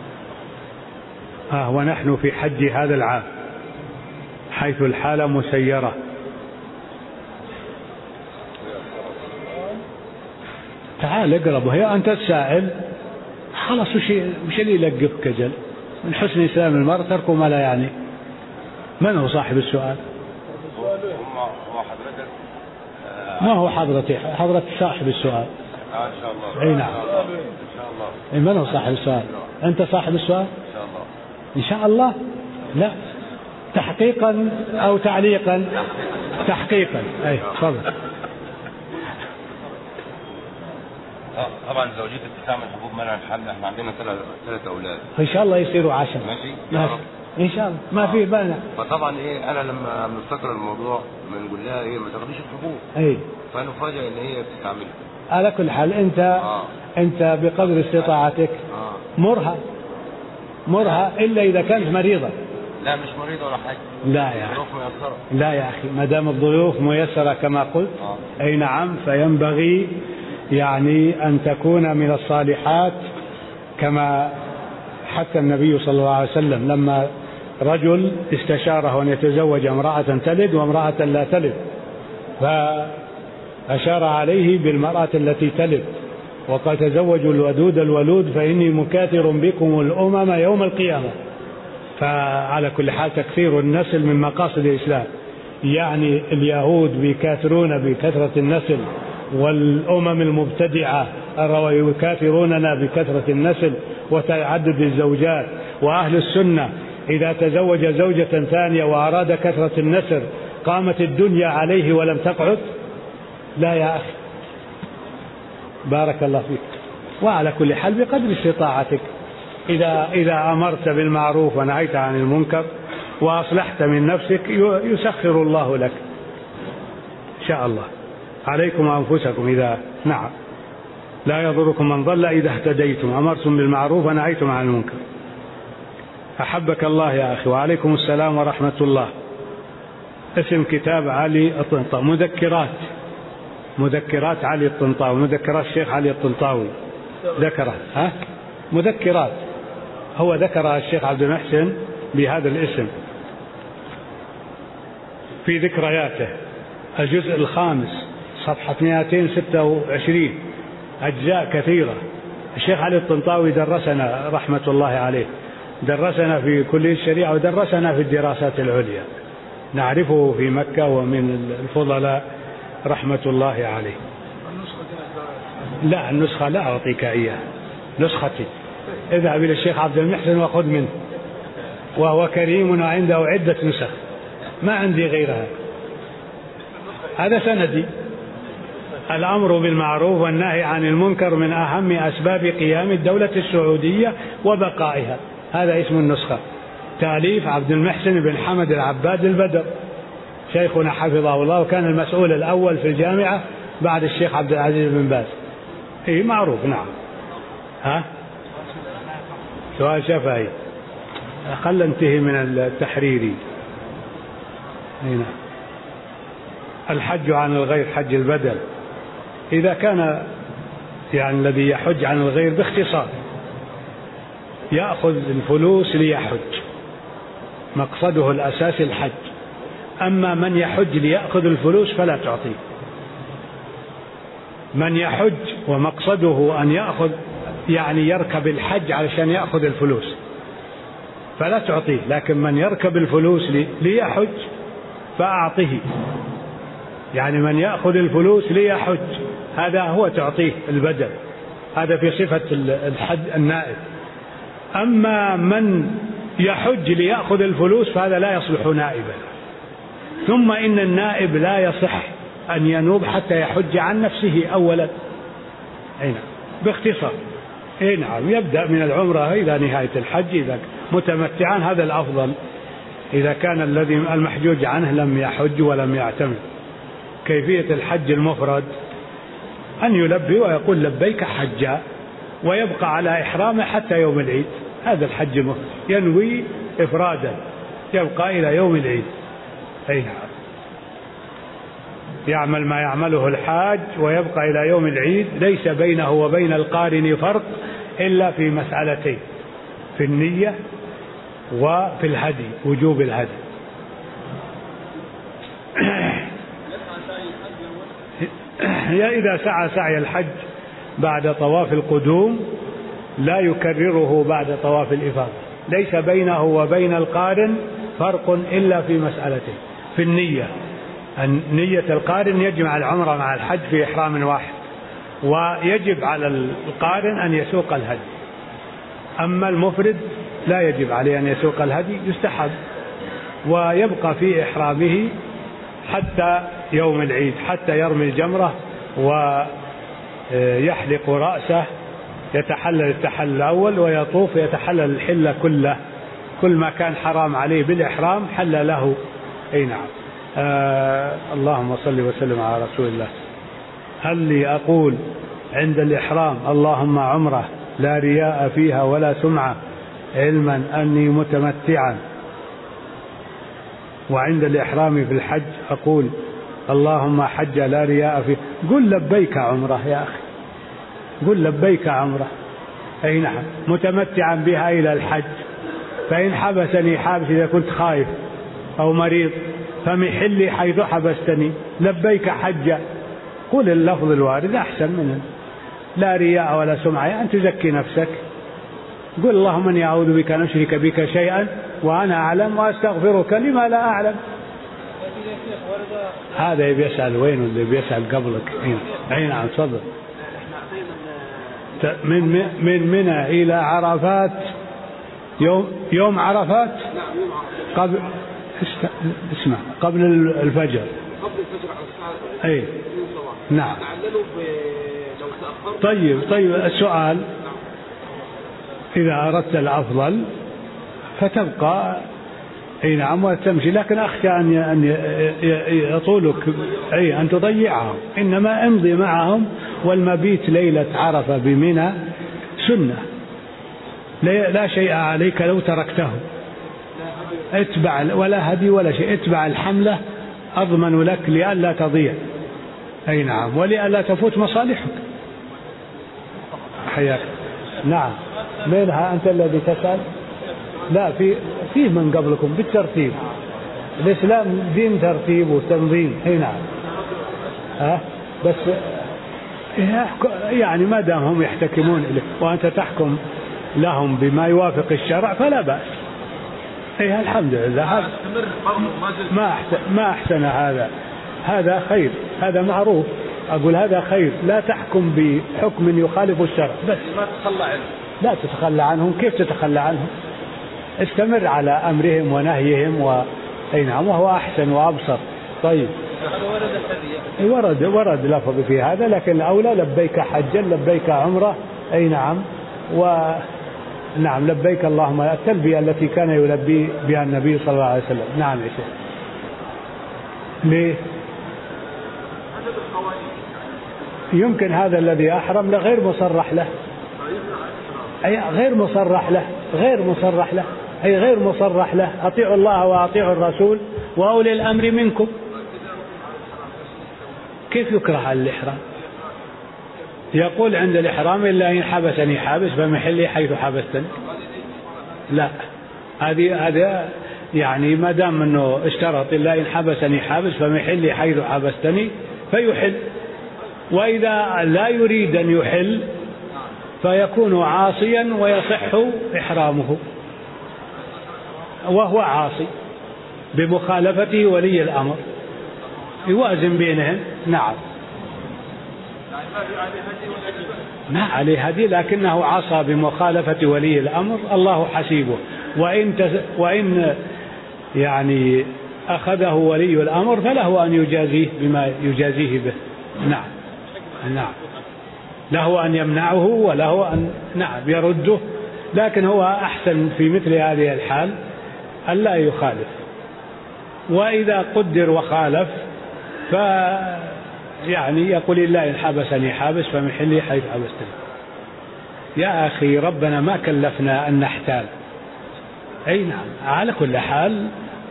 آه ونحن في حج هذا العام حيث الحالة مسيرة. تعال اقرب، وهي أنت تسائل خلاص. وش وش اللي يلقفك جل؟ من حسن إسلام المرء ترك ما لا يعني. من هو صاحب السؤال؟ ما هو حضرتي؟ حضرة صاحب السؤال. ان شاء الله. اي نعم. ان شاء الله. من هو صاحب السؤال؟ انت صاحب السؤال؟ ان شاء الله. ان شاء الله. لا تحقيقا او تعليقا؟ تحقيقا. اي تفضل. طبعا زوجتي بتستعمل حبوب منع الحمل. احنا عندنا ثلاث اولاد. ان شاء الله يصيروا عشرة. ماشي. ماشي ان شاء الله ما في بأنا. فطبعا ايه انا لما بنفتكر الموضوع بنقول لها ايه ما تاخديش الحبوب. اي. فنفاجئ ان هي بتستعملها. على كل حال انت آه. انت بقدر استطاعتك آه. مرها مرها الا اذا كانت مريضة. لا مش مريضة ولا حاجة. لا يا الظروف ميسرة. لا يا اخي ما دام الظروف ميسرة كما قلت آه. اي نعم، فينبغي يعني ان تكون من الصالحات كما حتى النبي صلى الله عليه وسلم لما رجل استشاره أن يتزوج امرأة تلد وامرأة لا تلد، فأشار عليه بالمرأة التي تلد وقال تزوجوا الودود الولود فإني مكاثر بكم الأمم يوم القيامة. فعلى كل حال تكثير النسل من مقاصد الإسلام. يعني اليهود بيكاثرون بكثرة النسل، والأمم المبتدعة يكاثروننا بكثرة النسل وتعدد الزوجات، وأهل السنة إذا تزوج زوجة ثانية وأراد كثرة النسل قامت الدنيا عليه ولم تقعد. لا يا أخي بارك الله فيك. وعلى كل حال بقدر استطاعتك إذا إذا أمرت بالمعروف ونهيت عن المنكر وأصلحت من نفسك يسخر الله لك إن شاء الله. عليكم أنفسكم إذا نعم لا يضركم من ضل إذا اهتديتم، أمرتم بالمعروف ونهيتم عن المنكر. أحبك الله يا أخي. وعليكم السلام ورحمة الله. اسم كتاب علي الطنطاوي مذكرات مذكرات علي الطنطاوي، مذكرات الشيخ علي الطنطاوي ذكره ها مذكرات، هو ذكر الشيخ عبد المحسن بهذا الاسم في ذكرياته، الجزء الخامس صفحة مئتين وستة وعشرين، أجزاء كثيرة. الشيخ علي الطنطاوي درسنا رحمة الله عليه، درسنا في كلية الشريعة ودرسنا في الدراسات العليا، نعرفه في مكة ومن الفضلاء رحمة الله عليه. لا النسخة لا أعطيك إياه، نسختي اذهب إلى الشيخ عبد المحسن وخذ منه، وهو كريم وعنده عدة نسخ ما عندي غيرها. هذا سندي. الأمر بالمعروف والنهي عن المنكر من أهم أسباب قيام الدولة السعودية وبقائها، هذا اسم النسخة، تأليف عبد المحسن بن حمد العباد البدر شيخنا حفظه الله، وكان المسؤول الأول في الجامعة بعد الشيخ عبد العزيز بن باز. اي معروف. نعم. ها سؤال شفهي. خل انتهي من التحريري. هنا الحج عن الغير حج البدل. إذا كان يعني الذي يحج عن الغير باختصار يأخذ الفلوس ليحج، مقصده الأساسي الحج. أما من يحج ليأخذ الفلوس فلا تعطيه. من يحج ومقصده أن يأخذ يعني يركب الحج علشان يأخذ الفلوس فلا تعطيه. لكن من يركب الفلوس ليحج فأعطيه. يعني من يأخذ الفلوس ليحج هذا هو تعطيه البدل، هذا في صفة الحج النائب. أما من يحج ليأخذ الفلوس فهذا لا يصلح نائبا. ثم إن النائب لا يصح أن ينوب حتى يحج عن نفسه أولا. هنا باختصار. اي نعم، يبدأ من العمرة إلى نهاية الحج إذا متمتعا، هذا الأفضل إذا كان الذي المحجوج عنه لم يحج ولم يعتمر. كيفية الحج المفرد أن يلبي ويقول لبيك حجا ويبقى على إحرامه حتى يوم العيد. هذا الحج المفرد، ينوي إفرادا يبقى إلى يوم العيد. أي نعم، يعمل ما يعمله الحاج ويبقى إلى يوم العيد. ليس بينه وبين القارن فرق إلا في مسألتين: في النية وفي الهدي، وجوب الهدي. إذا سعى سعي الحج بعد طواف القدوم لا يكرره بعد طواف الإفاضة. ليس بينه وبين القارن فرق إلا في مسألتين: في النية، نية القارن يجمع العمرة مع الحج في إحرام واحد، ويجب على القارن أن يسوق الهدي. أما المفرد لا يجب عليه أن يسوق الهدي، يستحب، ويبقى في إحرامه حتى يوم العيد، حتى يرمي الجمرة ويحلق رأسه، يتحلل التحلل الأول ويطوف يتحلل الحلة كله. كل ما كان حرام عليه بالإحرام حل له. أي نعم. آه اللهم صل وسلم على رسول الله. هل لي أقول عند الإحرام اللهم عمره لا رياء فيها ولا سمعة، علما أني متمتعا، وعند الإحرام في الحج أقول اللهم حج لا رياء فيه؟ قل لبيك عمره يا أخي، قل لبيك عمره. أي نعم، متمتعا بها إلى الحج. فإن حبسني حابس، إذا كنت خايف أو مريض فمحلي حيث حبستني، لبيك حجا. قل اللفظ الوارد أحسن منه. لا رياء ولا سمعة، أن تزكي نفسك. قل اللهم اني اعوذ بك ان اشرك بك شيئا وانا اعلم واستغفرك لما لا اعلم. هذا يبي يسأل وين اللي بيسأل قبلك؟ اي نعم تفضل. من من منى الى عرفات يوم يوم عرفات قبل اسمع قبل الفجر. قبل الفجر على الساعة اي نعم. لو تأخرت. طيب طيب السؤال: إذا أردت الأفضل فتبقى أي نعم وتمشي، لكن أخشى أن أن يطولك أي أن تضيعهم. إنما امضي معهم، والمبيت ليلة عرفة بمنى سنة، لا شيء عليك لو تركته. اتبع ولا هدي ولا شيء، اتبع الحملة أضمن لك لئلا تضيع. أي نعم، ولئلا تفوت مصالحك. حياك. نعم. منها أنت الذي تسأل؟ لا، في فيه من قبلكم بالترتيب. الإسلام دين ترتيب وتنظيم. اي نعم. ها بس يعني ما دام هم يحتكمون إليه وأنت تحكم لهم بما يوافق الشرع فلا بأس. اي الحمد لله. هذا ما أحسن ما أحسن هذا هذا خير، هذا معروف. أقول هذا خير، لا تحكم بحكم يخالف الشرع، بس ما تتخلى عنه. لا تتخلى عنهم. كيف تتخلى عنهم؟ استمر على أمرهم ونهيهم و... أي نعم، وهو أحسن وأبصر. طيب ورد ورد لفظ في هذا، لكن الأولى لبيك حجا لبيك عمرة. أي نعم. و نعم لبيك اللهم، التلبية التي كان يلبي بها النبي صلى الله عليه وسلم. نعم يا شيخ. ليه؟ يمكن هذا الذي أحرم لغير مصرح له، أي غير مصرح له، غير مصرح له، أي غير مصرح له. أطيعوا الله وأطيعوا الرسول وأولي الأمر منكم. كيف يكره على الإحرام؟ يقول عند الإحرام إلا إن حبسني حابس فمحلي حيث حبستني. لا، هذه هذا يعني ما دام أنه اشترط إلا إن حبسني حابس فمحلي حيث حبستني فيحل، وإذا لا يريد أن يحل فيكون عاصيا ويصح إحرامه وهو عاصي بمخالفته ولي الأمر، يوازن بينهم. نعم، ما عليه هدي لكنه عصى بمخالفة ولي الأمر، الله حسيبه. وإن تز... وإن يعني أخذه ولي الأمر فله أن يجازيه بما يجازيه به. نعم نعم، له أن يمنعه وله أن نعم يرده، لكن هو أحسن في مثل هذه الحال ألا يخالف. وإذا قدر وخالف ف يعني يقول الله إن حبسني حابس فمحلي حيث حبستني. يا أخي ربنا ما كلفنا أن نحتال. أي نعم، على كل حال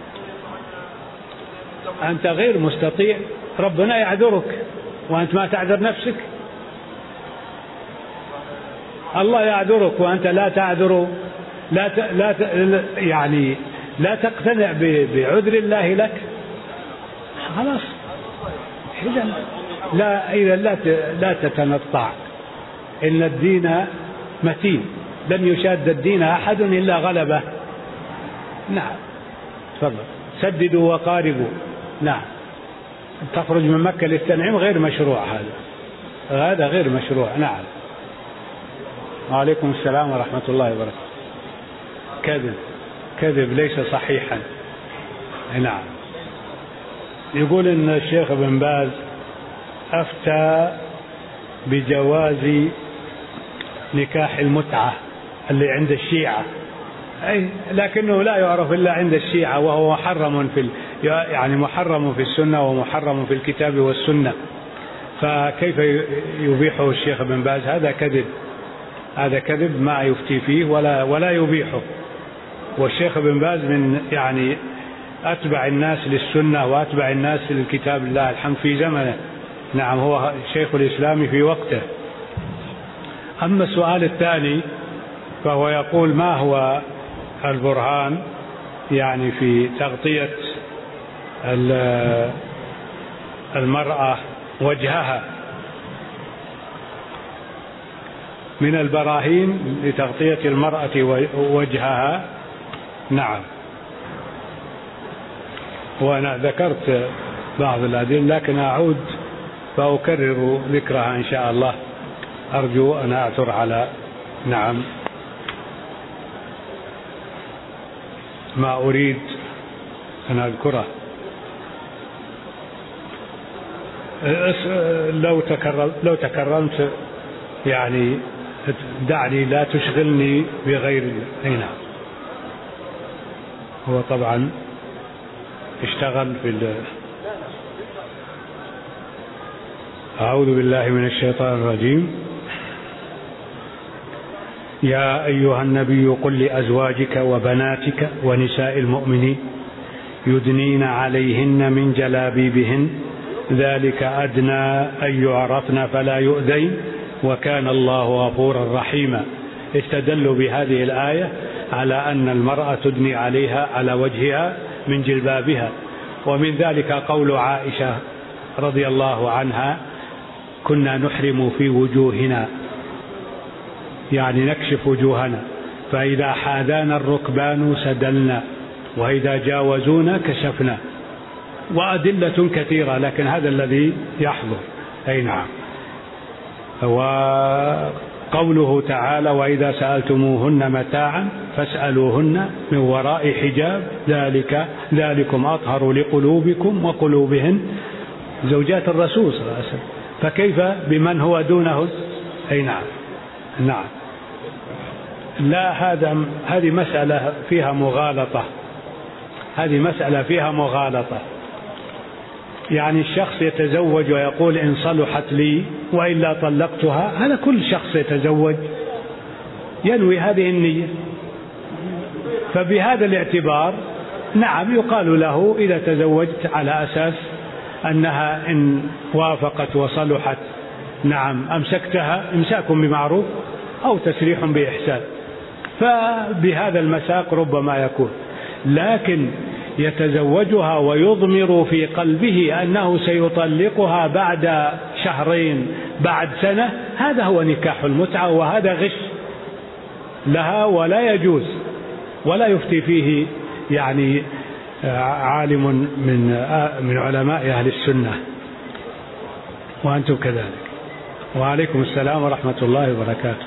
أنت غير مستطيع، ربنا يعذرك وأنت ما تعذر نفسك. الله يعذرك وأنت لا تعذر، لا ت... لا ت... يعني لا تقتنع ب... بعذر الله لك، خلاص. إذا لا إذا لا ت... لا تتنطع، إن الدين متين، لن يشاد الدين أحد إلا غلبه. نعم، تفضل. سددوا وقاربوا. نعم، تخرج من مكة للتنعيم غير مشروع، هذا هذا غير مشروع. نعم. وعليكم السلام ورحمة الله وبركاته. كذب كذب ليس صحيحا. نعم. يقول إن الشيخ ابن باز أفتى بجواز نكاح المتعة اللي عند الشيعة، أي لكنه لا يعرف إلا عند الشيعة، وهو محرم في ال... يعني محرم في السنة ومحرم في الكتاب والسنة، فكيف يبيحه الشيخ ابن باز؟ هذا كذب، هذا كذب ما يفتي فيه ولا ولا يبيحه. والشيخ ابن باز من يعني أتبع الناس للسنة وأتبع الناس للكتاب الله الحمد في زمنه. نعم، هو شيخ الإسلام في وقته. أما السؤال الثاني فهو يقول ما هو البرهان يعني في تغطية المرأة وجهها؟ من البراهين لتغطية المرأة وجهها. نعم، وأنا ذكرت بعض الأدلة لكن أعود فأكرر ذكرها إن شاء الله، أرجو أن أعثر على نعم ما أريد أن أذكره. لو تكرمت لو تكرمت يعني دعني لا تشغلني بغير. أي نعم، هو طبعا اشتغل في ال... أعوذ بالله من الشيطان الرجيم. يا أيها النبي قل لأزواجك وبناتك ونساء المؤمنين يدنين عليهن من جلابيبهن ذلك أدنى أن يعرفن فلا يؤذين وكان الله غفورا رحيما. استدلوا بهذه الآية على أن المرأة تدني عليها على وجهها من جلبابها، ومن ذلك قول عائشة رضي الله عنها كنا نحرم في وجوهنا، يعني نكشف وجوهنا، فإذا حاذانا الركبان سدلنا وإذا جاوزونا كشفنا، وأدلة كثيرة لكن هذا الذي يحضر. أي نعم. وقوله تعالى وإذا سألتموهن متاعا فاسألوهن من وراء حجاب ذلك ذلكم أطهر لقلوبكم وقلوبهن، زوجات الرسول صلى الله عليه وسلم، فكيف بمن هو دونه؟ أي نعم. نعم، لا هذا هذه مسألة فيها مغالطة، هذه مسألة فيها مغالطة. يعني الشخص يتزوج ويقول إن صلحت لي وإلا طلقتها، هذا كل شخص يتزوج ينوي هذه النية. فبهذا الاعتبار نعم يقال له إذا تزوجت على أساس أنها إن وافقت وصلحت نعم أمسكتها إمساك بمعروف أو تسريح بإحسان، فبهذا المساق ربما يكون. لكن يتزوجها ويضمر في قلبه أنه سيطلقها بعد شهرين بعد سنة، هذا هو نكاح المتعة، وهذا غش لها ولا يجوز، ولا يفتي فيه يعني عالم من من علماء أهل السنة. وأنتم كذلك. وعليكم السلام ورحمة الله وبركاته.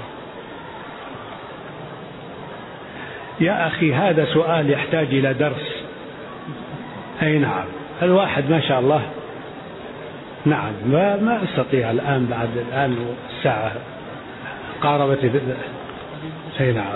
يا أخي هذا سؤال يحتاج إلى درس. أي نعم، الواحد ما شاء الله نعم ما, ما أستطيع الآن بعد الآن الساعة قاربت. أي نعم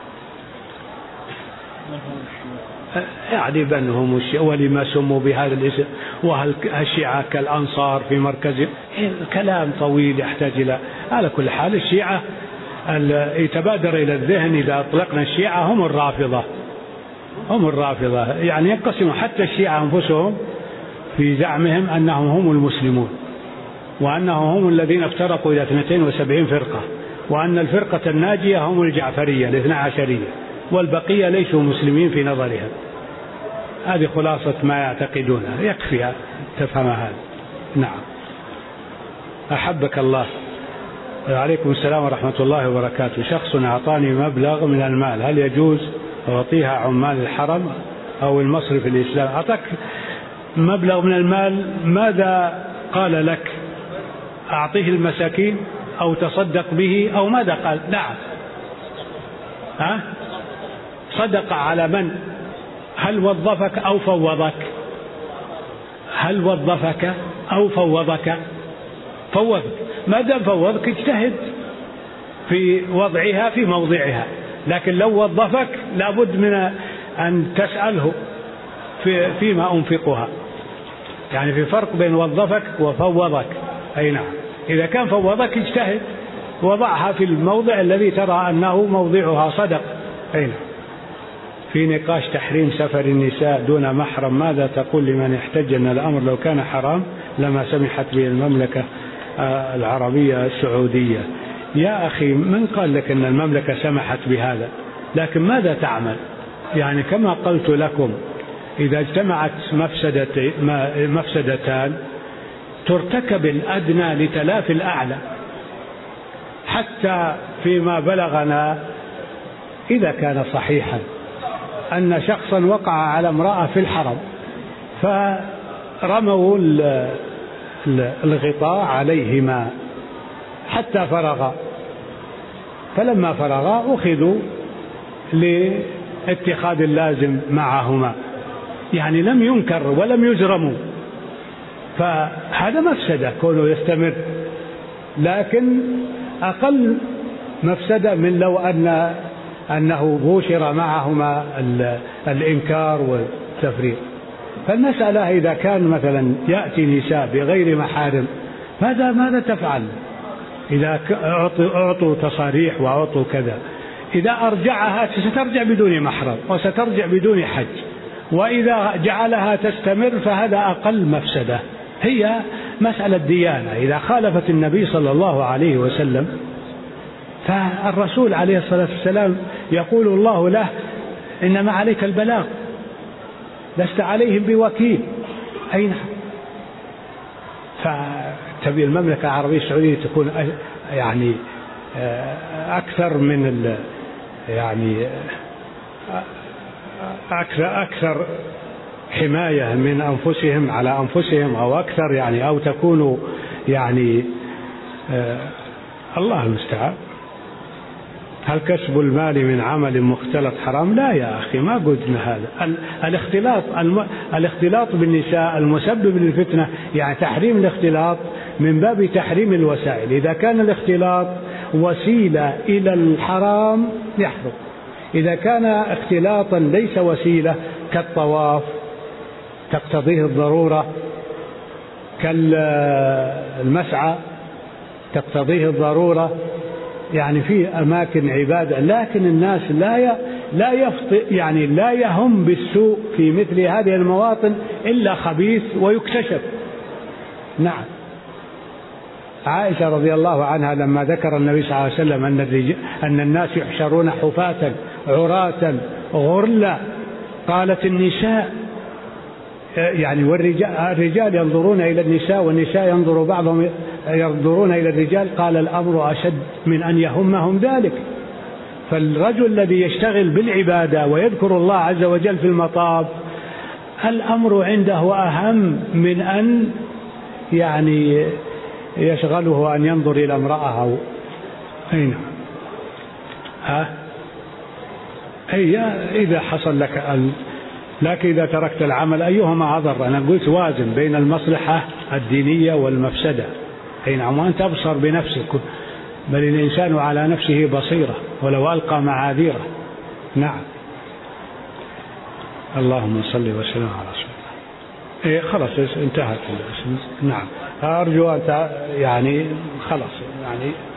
يعني بأنهم ولما سموا بهذا الاسم، وهل الشيعة كالأنصار في مركز، كلام طويل يحتاج إلى. على كل حال الشيعة يتبادر إلى الذهن إذا أطلقنا الشيعة هم الرافضة، هم الرافضة يعني ينقسموا حتى الشيعة أنفسهم في زعمهم أنهم هم المسلمون، وأنهم هم الذين افترقوا إلى اثنتين وسبعين فرقة، وأن الفرقة الناجية هم الجعفرية الاثنى عشرية، والبقية ليسوا مسلمين في نظرهم. هذه خلاصة ما يعتقدونه، يكفي تفهم هذا. نعم أحبك الله. وعليكم السلام ورحمة الله وبركاته. شخص أعطاني مبلغ من المال، هل يجوز أعطيها عمال الحرم أو المصرف الإسلام؟ أعطاك مبلغ من المال، ماذا قال لك؟ أعطيه المساكين أو تصدق به أو ماذا قال؟ نعم ها؟ صدق على من؟ هل وظفك أو فوضك؟ هل وظفك أو فوضك؟ فوضك، ما دام فوضك اجتهد في وضعها في موضعها، لكن لو وظفك لابد من أن تسأله في فيما أنفقها، يعني في فرق بين وظفك وفوضك. أي نعم، إذا كان فوضك اجتهد وضعها في الموضع الذي ترى أنه موضعها صدق. أي نعم. في نقاش تحريم سفر النساء دون محرم، ماذا تقول لمن احتج أن الأمر لو كان حرام لما سمحت به المملكة العربية السعودية؟ يا أخي من قال لك أن المملكة سمحت بهذا؟ لكن ماذا تعمل؟ يعني كما قلت لكم إذا اجتمعت مفسدة مفسدتان ترتكب الأدنى لتلافي الأعلى. حتى فيما بلغنا إذا كان صحيحا أن شخصا وقع على امرأة في الحرم فرموا الغطاء عليهما حتى فرغا، فلما فرغا أخذوا لاتخاذ اللازم معهما، يعني لم ينكر ولم يجرموا، فهذا مفسدة كونه يستمر، لكن أقل مفسدة من لو أن أنه بوشر معهما الإنكار والتفريط. فالمسألة إذا كان مثلا يأتي نساء بغير محارم ماذا ماذا تفعل؟ إذا أعطوا تصاريح وأعطوا كذا، إذا أرجعها سترجع بدون محرم وسترجع بدون حج، وإذا جعلها تستمر فهذا أقل مفسدة. هي مسألة ديانة، إذا خالفت النبي صلى الله عليه وسلم فالرسول عليه الصلاة والسلام يقول الله له إنما عليك البلاغ لست عليهم بوكيل. أين فتبي المملكة العربية السعودية تكون يعني أكثر من يعني أكثر أكثر حماية من أنفسهم على أنفسهم، أو أكثر يعني أو تكونوا يعني آه الله المستعان. هل كسب المال من عمل مختلط حرام؟ لا يا أخي، ما قلنا هذا. الاختلاط الاختلاط بالنساء المسبب للفتنة، يعني تحريم الاختلاط من باب تحريم الوسائل. إذا كان الاختلاط وسيلة إلى الحرام يحرم، إذا كان اختلاطا ليس وسيلة كالطواف تقتضيه الضرورة كالمسعى تقتضيه الضرورة، يعني في أماكن عبادة، لكن الناس لا لا يفطئ يعني لا يهم بالسوء في مثل هذه المواطن إلا خبيث ويكتشف. نعم. عائشة رضي الله عنها لما ذكر النبي صلى الله عليه وسلم أن, أن الناس يحشرون حفاة عراة غرلا، قالت النساء يعني والرجال الرجال ينظرون إلى النساء والنساء ينظر بعضهم ينظرون إلى الرجال، قال الأمر أشد من أن يهمهم ذلك. فالرجل الذي يشتغل بالعبادة ويذكر الله عز وجل في المطاف الأمر عنده أهم من أن يعني يشغله أن ينظر إلى امرأة أو أين ها أي إذا حصل لك ال... لكن إذا تركت العمل أيهما أضر؟ أنا قلت وازن بين المصلحة الدينية والمفسدة. أي نعم. وأنت أبصر بنفسك، بل الإنسان على نفسه بصيرة ولو ألقى معاذيره. نعم. اللهم صل وسلم على رسول الله. إيه خلاص انتهت. نعم. أرجو أن يعني خلاص يعني